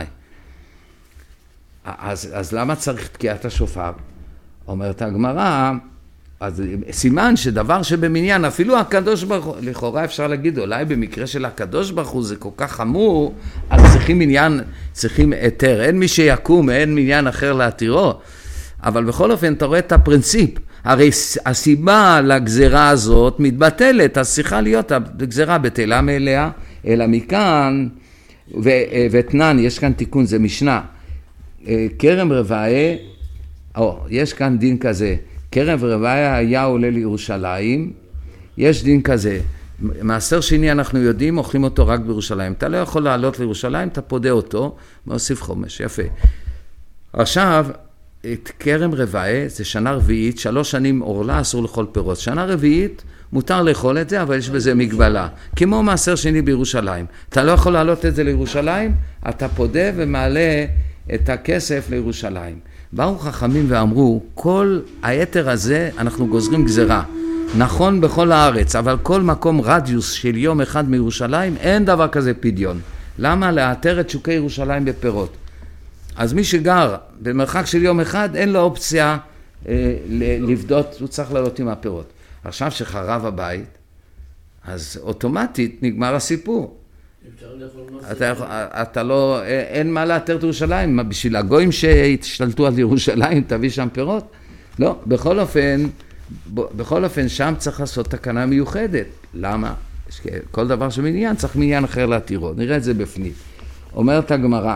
אז, אז למה צריך תקיעת השופר? אומרת הגמרא, אז סימן שדבר שבמניין, אפילו הקדוש ברוך הוא, לכאורה אפשר להגיד, אולי במקרה של הקדוש ברוך הוא זה כל כך חמור, אז צריכים מניין, צריכים היתר, אין מי שיקום, אין מניין אחר להתירו, אבל בכל אופן אתה רואה את הפרינציפ, הרי הסיבה לגזרה הזאת מתבטלת, אז צריכה להיות הגזרה בטלה מאליה, אלא מכאן, ותנן, יש כאן תיקון, זה משנה, כרם רבעי, או, יש כאן דין כזה, כרם רבעי היה עולה לירושלים, יש דין כזה, מעשר שני אנחנו יודעים, אוכלים אותו רק בירושלים, אתה לא יכול לעלות לירושלים, אתה פודה אותו, מוסיף חומש, יפה. עכשיו, את כרם רבעי, זה שנה רביעית, שלוש שנים אורלה, אסור לאכול פירות, שנה רביעית, מותר לאכול את זה, אבל יש בזה מגבלה, כמו מעשר שני בירושלים, אתה לא יכול לעלות את זה לירושלים, אתה פודה ומעלה את הכסף לירושלים. באו חכמים ואמרו, כל היתר הזה אנחנו גוזרים גזרה. נכון בכל הארץ, אבל כל מקום רדיוס של יום אחד מירושלים, אין דבר כזה פדיון. למה? לאתר את שוקי ירושלים בפירות. אז מי שגר במרחק של יום אחד, אין לו אופציה אה, לבדות, הוא צריך לעלות עם הפירות. עכשיו שחרב הבית, אז אוטומטית נגמר הסיפור. אתה, אתה לא, אין מה לאתר את ירושלים, מה בשביל הגויים שהשתלטו על ירושלים, תביא שם פירות? לא, בכל אופן, בכל אופן שם צריך לעשות תקנה מיוחדת. למה? כל דבר שמניין צריך מניין אחר להתירו, נראה את זה בפנים. אומרת הגמרא,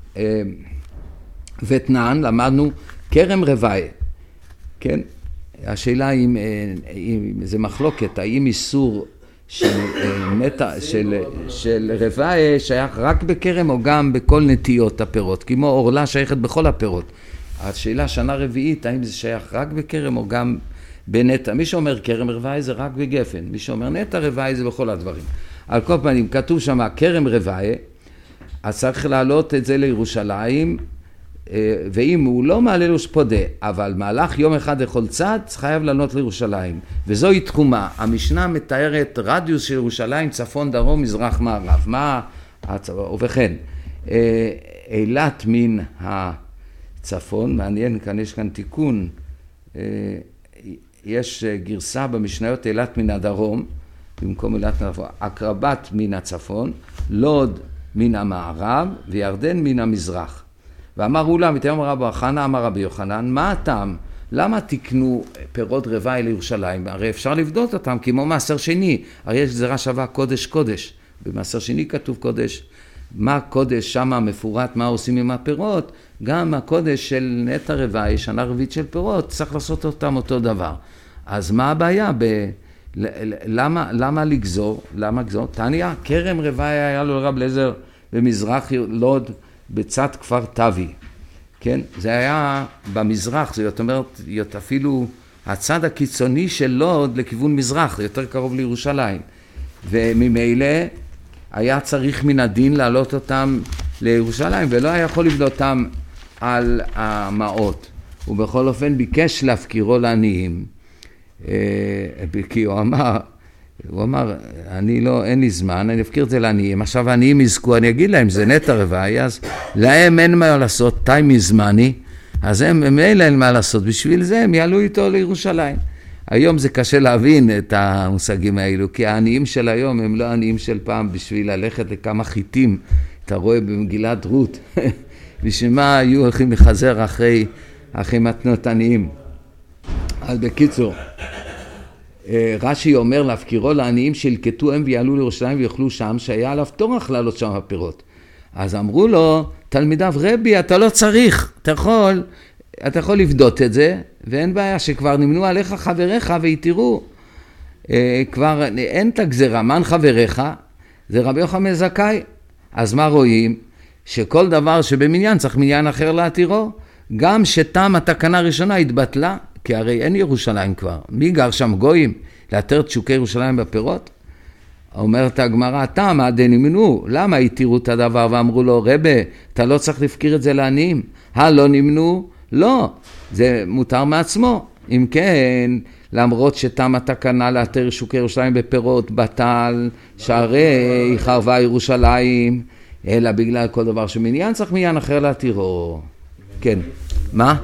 ותנן, למדנו, כרם רבעי, כן? השאלה אם, אם זה מחלוקת, האם איסור של נטע, של, של רבעי שייך רק בכרם או גם בכל נטיות הפירות, כמו אורלה שייכת בכל הפירות. השאלה שנה רביעית, האם זה שייך רק בכרם או גם בנטע. מי שאומר כרם רבעי זה רק בגפן, מי שאומר נטע רבעי זה בכל הדברים. על כל פנים, כתוב שם כרם רבעי, אז צריך להעלות את זה לירושלים, ואם הוא לא מעלה לו שפודה, אבל מהלך יום אחד לכל צד, חייב לעלות לירושלים. וזוהי תחומה. המשנה מתארת רדיוס של ירושלים, צפון, דרום, מזרח, מערב. מה? ובכן, אילת מן הצפון, מעניין, כאן יש כאן תיקון, יש גרסה במשניות אילת מן הדרום, במקום אילת מן הדרום, אקרבת מן הצפון, לוד מן המערב, וירדן מן המזרח. ואמר אולה, מתאם רבו חנה, אמר רבי יוחנן, מה הטעם? למה תקנו פירות רבעי לירושלים? הרי אפשר לבדות אותם כמו מעשר שני, הרי יש גזירה שווה קודש קודש, במעשר שני כתוב קודש, מה קודש שם מפורט, מה עושים עם הפירות, גם הקודש של נטע רבעי, שנה רביעית של פירות, צריך לעשות אותם אותו דבר. אז מה הבעיה? ב... למה, למה לגזור? למה לגזור? תניא, כרם רבעי היה לו רב אליעזר במזרח לוד, בצד כפר תבי, כן? זה היה במזרח, זאת אומרת, אפילו הצד הקיצוני של לוד לכיוון מזרח, יותר קרוב לירושלים. וממילא היה צריך מן הדין להעלות אותם לירושלים, ולא היה יכול לבדות אותם על המעות. ובכל אופן ביקש להפקירו לעניים, כי הוא אמר, הוא אמר, אני לא, אין לי זמן, אני אפקיר את זה לעניים, עכשיו העניים יזכו, אני אגיד להם, זה נטע רבעי, אז להם אין מה לעשות, טיים מזמני, אז הם, הם אין להם מה לעשות, בשביל זה הם יעלו איתו לירושלים. היום זה קשה להבין את המושגים האלו, כי העניים של היום הם לא העניים של פעם, בשביל ללכת לכמה חיטים, אתה רואה במגילת רות, בשביל מה היו הולכים לחזר אחרי, אחרי מתנות עניים. אז בקיצור, רש"י אומר להפקירו לעניים שילקטו הם ויעלו לירושלים ויאכלו שם, שהיה עליו טורח לעלות שם הפירות. אז אמרו לו תלמידיו, רבי אתה לא צריך, אתה יכול, אתה יכול לבדות את זה, ואין בעיה שכבר נמנו עליך חבריך ויתירו, כבר אין את הגזרה, מן חבריך, זה רבי יוחנן זכאי. אז מה רואים? שכל דבר שבמניין צריך מניין אחר להתירו, גם שתם התקנה הראשונה התבטלה, כי הרי אין ירושלים כבר. מי גר שם גויים? להתיר תשוקי ירושלים בפירות? אומרת הגמרא, תם דנמנו, למה התירו את הדבר ואמרו לו, רבי, אתה לא צריך להפקיר את זה לעניים. הלא נמנו? לא, זה מותר מעצמו. אם כן, למרות שתם התקנה להתיר תשוקי ירושלים בפירות, בטל, שהרי חרבה ירושלים, אלא בגלל כל דבר שמניין צריך מניין אחר להתירו. כן, מה?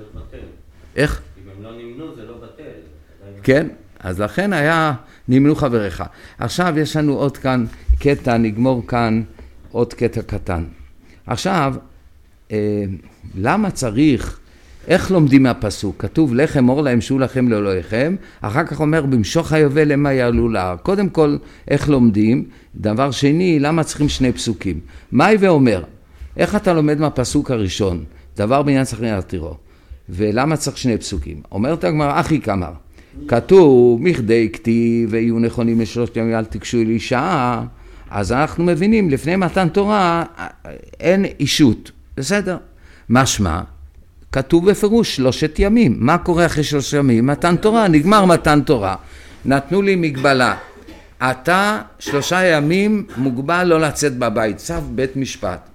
איך? אם הם לא נמנו זה לא בטל. כן, אז לכן היה נמנו חבריך. עכשיו יש לנו עוד כאן קטע, נגמור כאן עוד קטע קטן. עכשיו, אה, למה צריך, איך לומדים מהפסוק? כתוב לחם אור להם שהוא לכם לאלוהיכם, אחר כך אומר במשוך היובל למה יעלו להר. קודם כל, איך לומדים? דבר שני, למה צריכים שני פסוקים? מאי ואומר, איך אתה לומד מהפסוק הראשון? דבר בעניין צריך להתירו. ולמה צריך שני פסוקים? אומרת הגמרא, אחי כמר, כתוב מכדי כתיב ויהיו נכונים לשלושת ימים אל תיגשו אל אישה, אז אנחנו מבינים לפני מתן תורה אין אישות, בסדר? משמע, כתוב בפירוש שלושת ימים. מה קורה אחרי שלושת ימים? מתן תורה, נגמר מתן תורה. נתנו לי מגבלה. אתה שלושה ימים מוגבל לא לצאת בבית, צו בית משפט.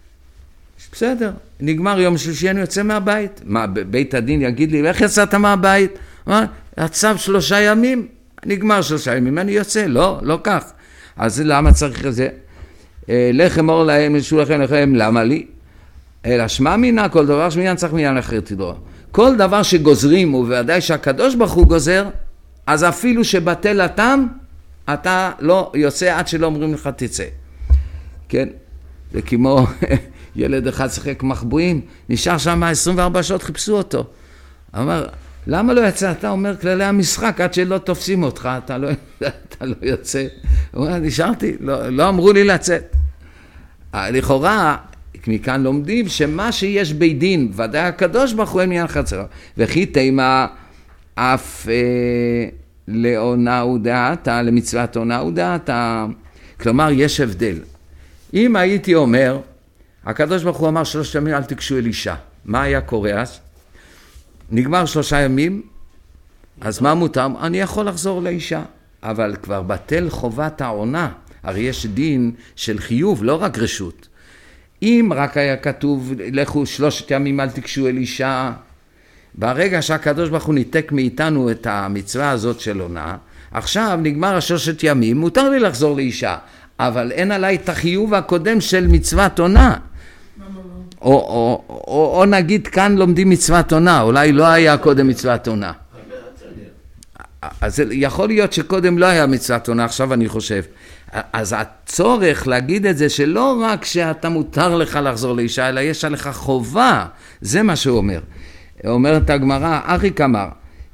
בסדר, נגמר יום שלישי אני יוצא מהבית. מה, בית הדין יגיד לי, איך יצאת מהבית? מה? הצו שלושה ימים, נגמר שלושה ימים, אני יוצא. לא, לא כך. אז למה צריך את זה? לחם אור להם, לשו לכם לכם, למה לי? אלא שמע מינה, כל דבר שמניין צריך מניין אחר תדרו. כל דבר שגוזרים, ובוודאי שהקדוש ברוך הוא גוזר, אז אפילו שבטל התם, אתה לא יוצא עד שלא אומרים לך תצא. כן? זה כמו ילד אחד שחק מחבואים, נשאר שם עשרים וארבע שעות, חיפשו אותו. אמר, למה לא יצא? אתה אומר כללי המשחק, עד שלא תופסים אותך, אתה לא, אתה לא יוצא. הוא אומר, נשארתי, לא, לא אמרו לי לצאת. לכאורה, מכאן לומדים שמה שיש בית דין, ודאי הקדוש ברוך הוא אין עניין חצר. וכי תימה אף אה, לעונה ודעתה, למצוות עונה ודעתה. כלומר, יש הבדל. אם הייתי אומר, הקדוש ברוך הוא אמר שלוש ימים אל תיגשו אל אישה. מה היה קורה אז? נגמר שלושה ימים, אז מה מותר? אני יכול לחזור לאישה. אבל כבר בטל חובת העונה. הרי יש דין של חיוב, לא רק רשות. אם רק היה כתוב, לכו שלושת ימים אל תיגשו אל אישה, ברגע שהקדוש ברוך הוא ניתק מאיתנו את המצווה הזאת של עונה, עכשיו נגמר השלושת ימים, מותר לי לחזור לאישה, אבל אין עליי את החיוב הקודם של מצוות עונה. או, או, או, או נגיד כאן לומדים מצוות עונה, אולי לא היה קודם מצוות עונה. אז יכול להיות שקודם לא היה מצוות עונה, עכשיו אני חושב. אז הצורך להגיד את זה שלא רק שאתה מותר לך לחזור לאישה, אלא יש עליך חובה, זה מה שהוא אומר. אומרת הגמרא, אחי כמר,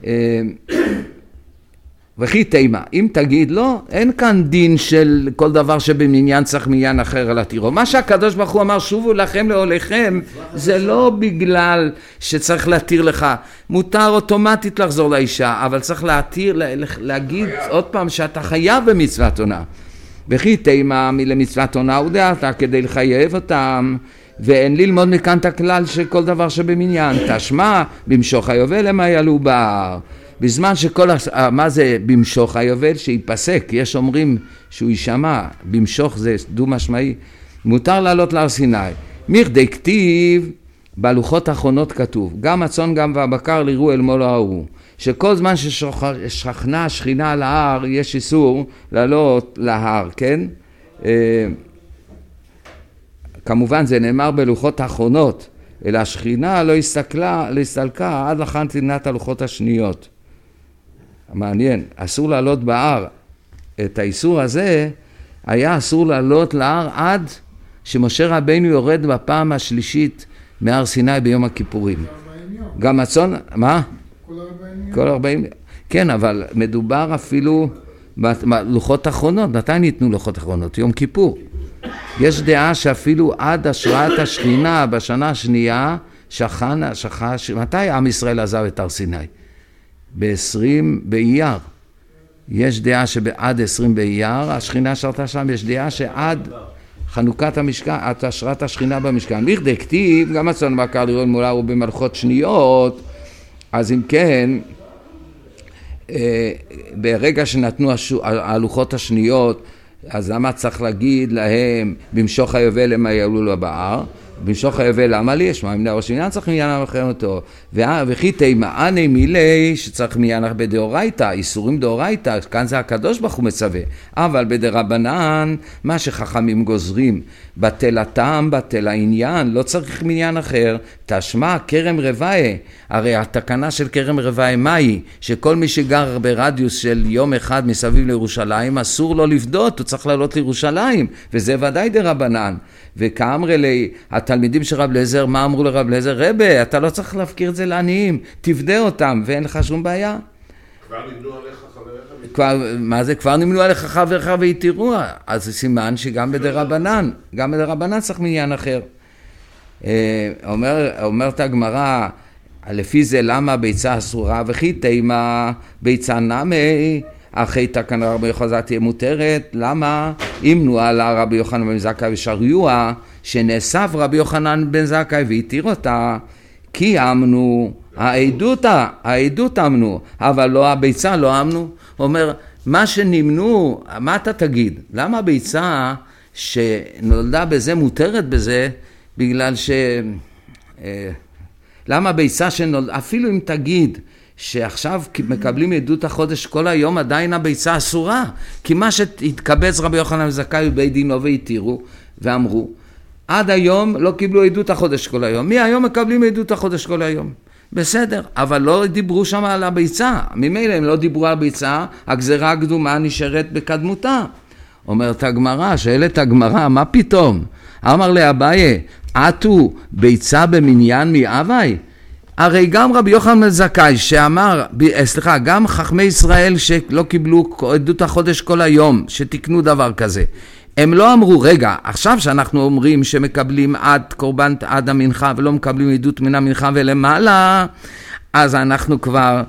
וכי תימה, אם תגיד לא, אין כאן דין של כל דבר שבמניין צריך מניין אחר להתירו. מה שהקדוש ברוך הוא אמר, שובו לכם לעוליכם, זה לא בגלל שצריך להתיר לך. מותר אוטומטית לחזור לאישה, אבל צריך להתיר, להגיד עוד פעם שאתה חייב במצוות עונה. וכי תימה מלמצוות עונה ודעתה כדי לחייב אותם, ואין ללמוד מכאן את הכלל של כל דבר שבמניין. תשמע, במשוך היובל למה יעלו בהר. בזמן שכל, מה זה במשוך היובל? שיפסק, יש אומרים שהוא יישמע, במשוך זה דו משמעי, מותר לעלות להר סיני. מכדי כתיב, בלוחות האחרונות כתוב, גם הצאן גם והבקר לירו אל מול ההוא, שכל זמן ששכנה השכינה על ההר, יש איסור לעלות להר, כן? כמובן זה נאמר בלוחות האחרונות, אלא השכינה לא הסתכלה, לא הסתלקה עד לכאן תנעת הלוחות השניות. מעניין, אסור לעלות בהר. את האיסור הזה היה אסור לעלות להר עד שמשה רבינו יורד בפעם השלישית מהר סיני ביום הכיפורים. גם הצאן, מה? כל ארבעים יום. כל ארבעים, כן, אבל מדובר אפילו בלוחות אחרונות. מתי ניתנו לוחות אחרונות? יום כיפור. יש דעה שאפילו עד השראת השכינה בשנה השנייה, שכן, שכן, מתי עם ישראל עזב את הר סיני? ב-עשרים באייר. יש דעה שעד עשרים באייר, השכינה שרתה שם, יש דעה שעד חנוכת המשכן, עד השראת השכינה במשכן. לכדי כתיב, גם מצאנו בקר לראות מולה ובמלכות שניות, אז אם כן, ברגע שנתנו הלוחות השניות, אז למה צריך להגיד להם, במשוך היובל הם יעלו לו בהר, במשוך היובל למה לי? יש מה, אם נראש עניין צריך מניין אחר אותו. וכי תימאני מילי שצריך מניין בדאורייתא, איסורים דאורייתא, כאן זה הקדוש ברוך הוא מצווה. אבל בדרבנן, מה שחכמים גוזרים, בטל הטעם, בטל העניין, לא צריך מניין אחר. תשמע, כרם רבאי, הרי התקנה של כרם רבאי מהי? שכל מי שגר ברדיוס של יום אחד מסביב לירושלים, אסור לו לפדות, הוא צריך לעלות לירושלים, וזה ודאי דרבנן. וכאמרי לי, התלמידים של רב אליעזר, מה אמרו לרב אליעזר? רבי, אתה לא צריך להפקיר את זה לעניים, תפדה אותם, ואין לך שום בעיה. כבר נמנו עליך חבריך? כבר, מה זה? כבר נמנו עליך חבריך ויתירו. אז זה סימן שגם בדרבנן, גם בדרבנן צריך מניין אחר. אומר, אומרת הגמרא, לפי זה למה ביצה אסורה וכי תימה ביצה נמי, אחרי תקנה רבי יוחנן תהיה מותרת. למה? אם נועלה רבי יוחנן בן זכאי ושריוע שנאסף רבי יוחנן בן זכאי והתיר אותה, כי אמנו, העדות, העדות אמנו, אבל לא הביצה לא אמנו. הוא אומר, מה שנמנו, מה אתה תגיד? למה הביצה שנולדה בזה מותרת בזה? בגלל ש... למה הביצה שנולדה, אפילו אם תגיד שעכשיו מקבלים עדות החודש כל היום, עדיין הביצה אסורה. כי מה שהתקבץ רבי יוחנן בן זכאי ובית דינו והתירו ואמרו, עד היום לא קיבלו עדות החודש כל היום. מי היום מקבלים עדות החודש כל היום? בסדר, אבל לא דיברו שם על הביצה. ממילא הם לא דיברו על הביצה, הגזרה הקדומה נשארת בקדמותה. אומרת הגמרא, שאלת הגמרא, מה פתאום? אמר לאביי, עטו ביצה במניין מאבי? הרי גם רבי יוחנן בן זכאי שאמר, סליחה, גם חכמי ישראל שלא קיבלו עדות החודש כל היום, שתקנו דבר כזה, הם לא אמרו, רגע, עכשיו שאנחנו אומרים שמקבלים עד קורבן עד המנחה ולא מקבלים עדות מן המנחה ולמעלה, אז אנחנו כבר,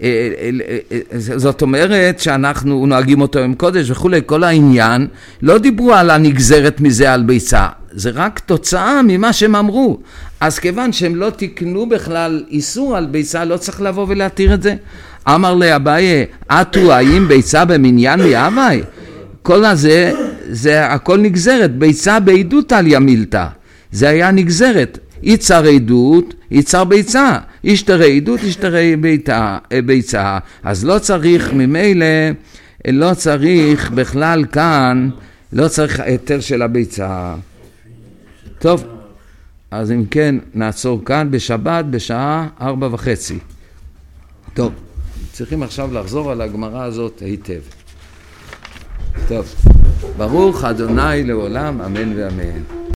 זאת אומרת שאנחנו נוהגים אותו עם קודש וכו', כל העניין, לא דיברו על הנגזרת מזה על ביצה, זה רק תוצאה ממה שהם אמרו. אז כיוון שהם לא תקנו בכלל איסור על ביצה, לא צריך לבוא ולהתיר את זה. אמר לאביי, עטו האם ביצה במניין מאבי? כל הזה, זה הכל נגזרת, ביצה בעדות על ימילתא. זה היה נגזרת, יצר עדות, יצר ביצה, ישתרא עדות, ישתרא ביצה. אז לא צריך ממילא, לא צריך בכלל כאן, לא צריך היתר של הביצה. טוב, אז אם כן, נעצור כאן בשבת בשעה ארבע וחצי. טוב, צריכים עכשיו לחזור על הגמרא הזאת היטב. טוב, ברוך אדוני לעולם, אמן ואמן.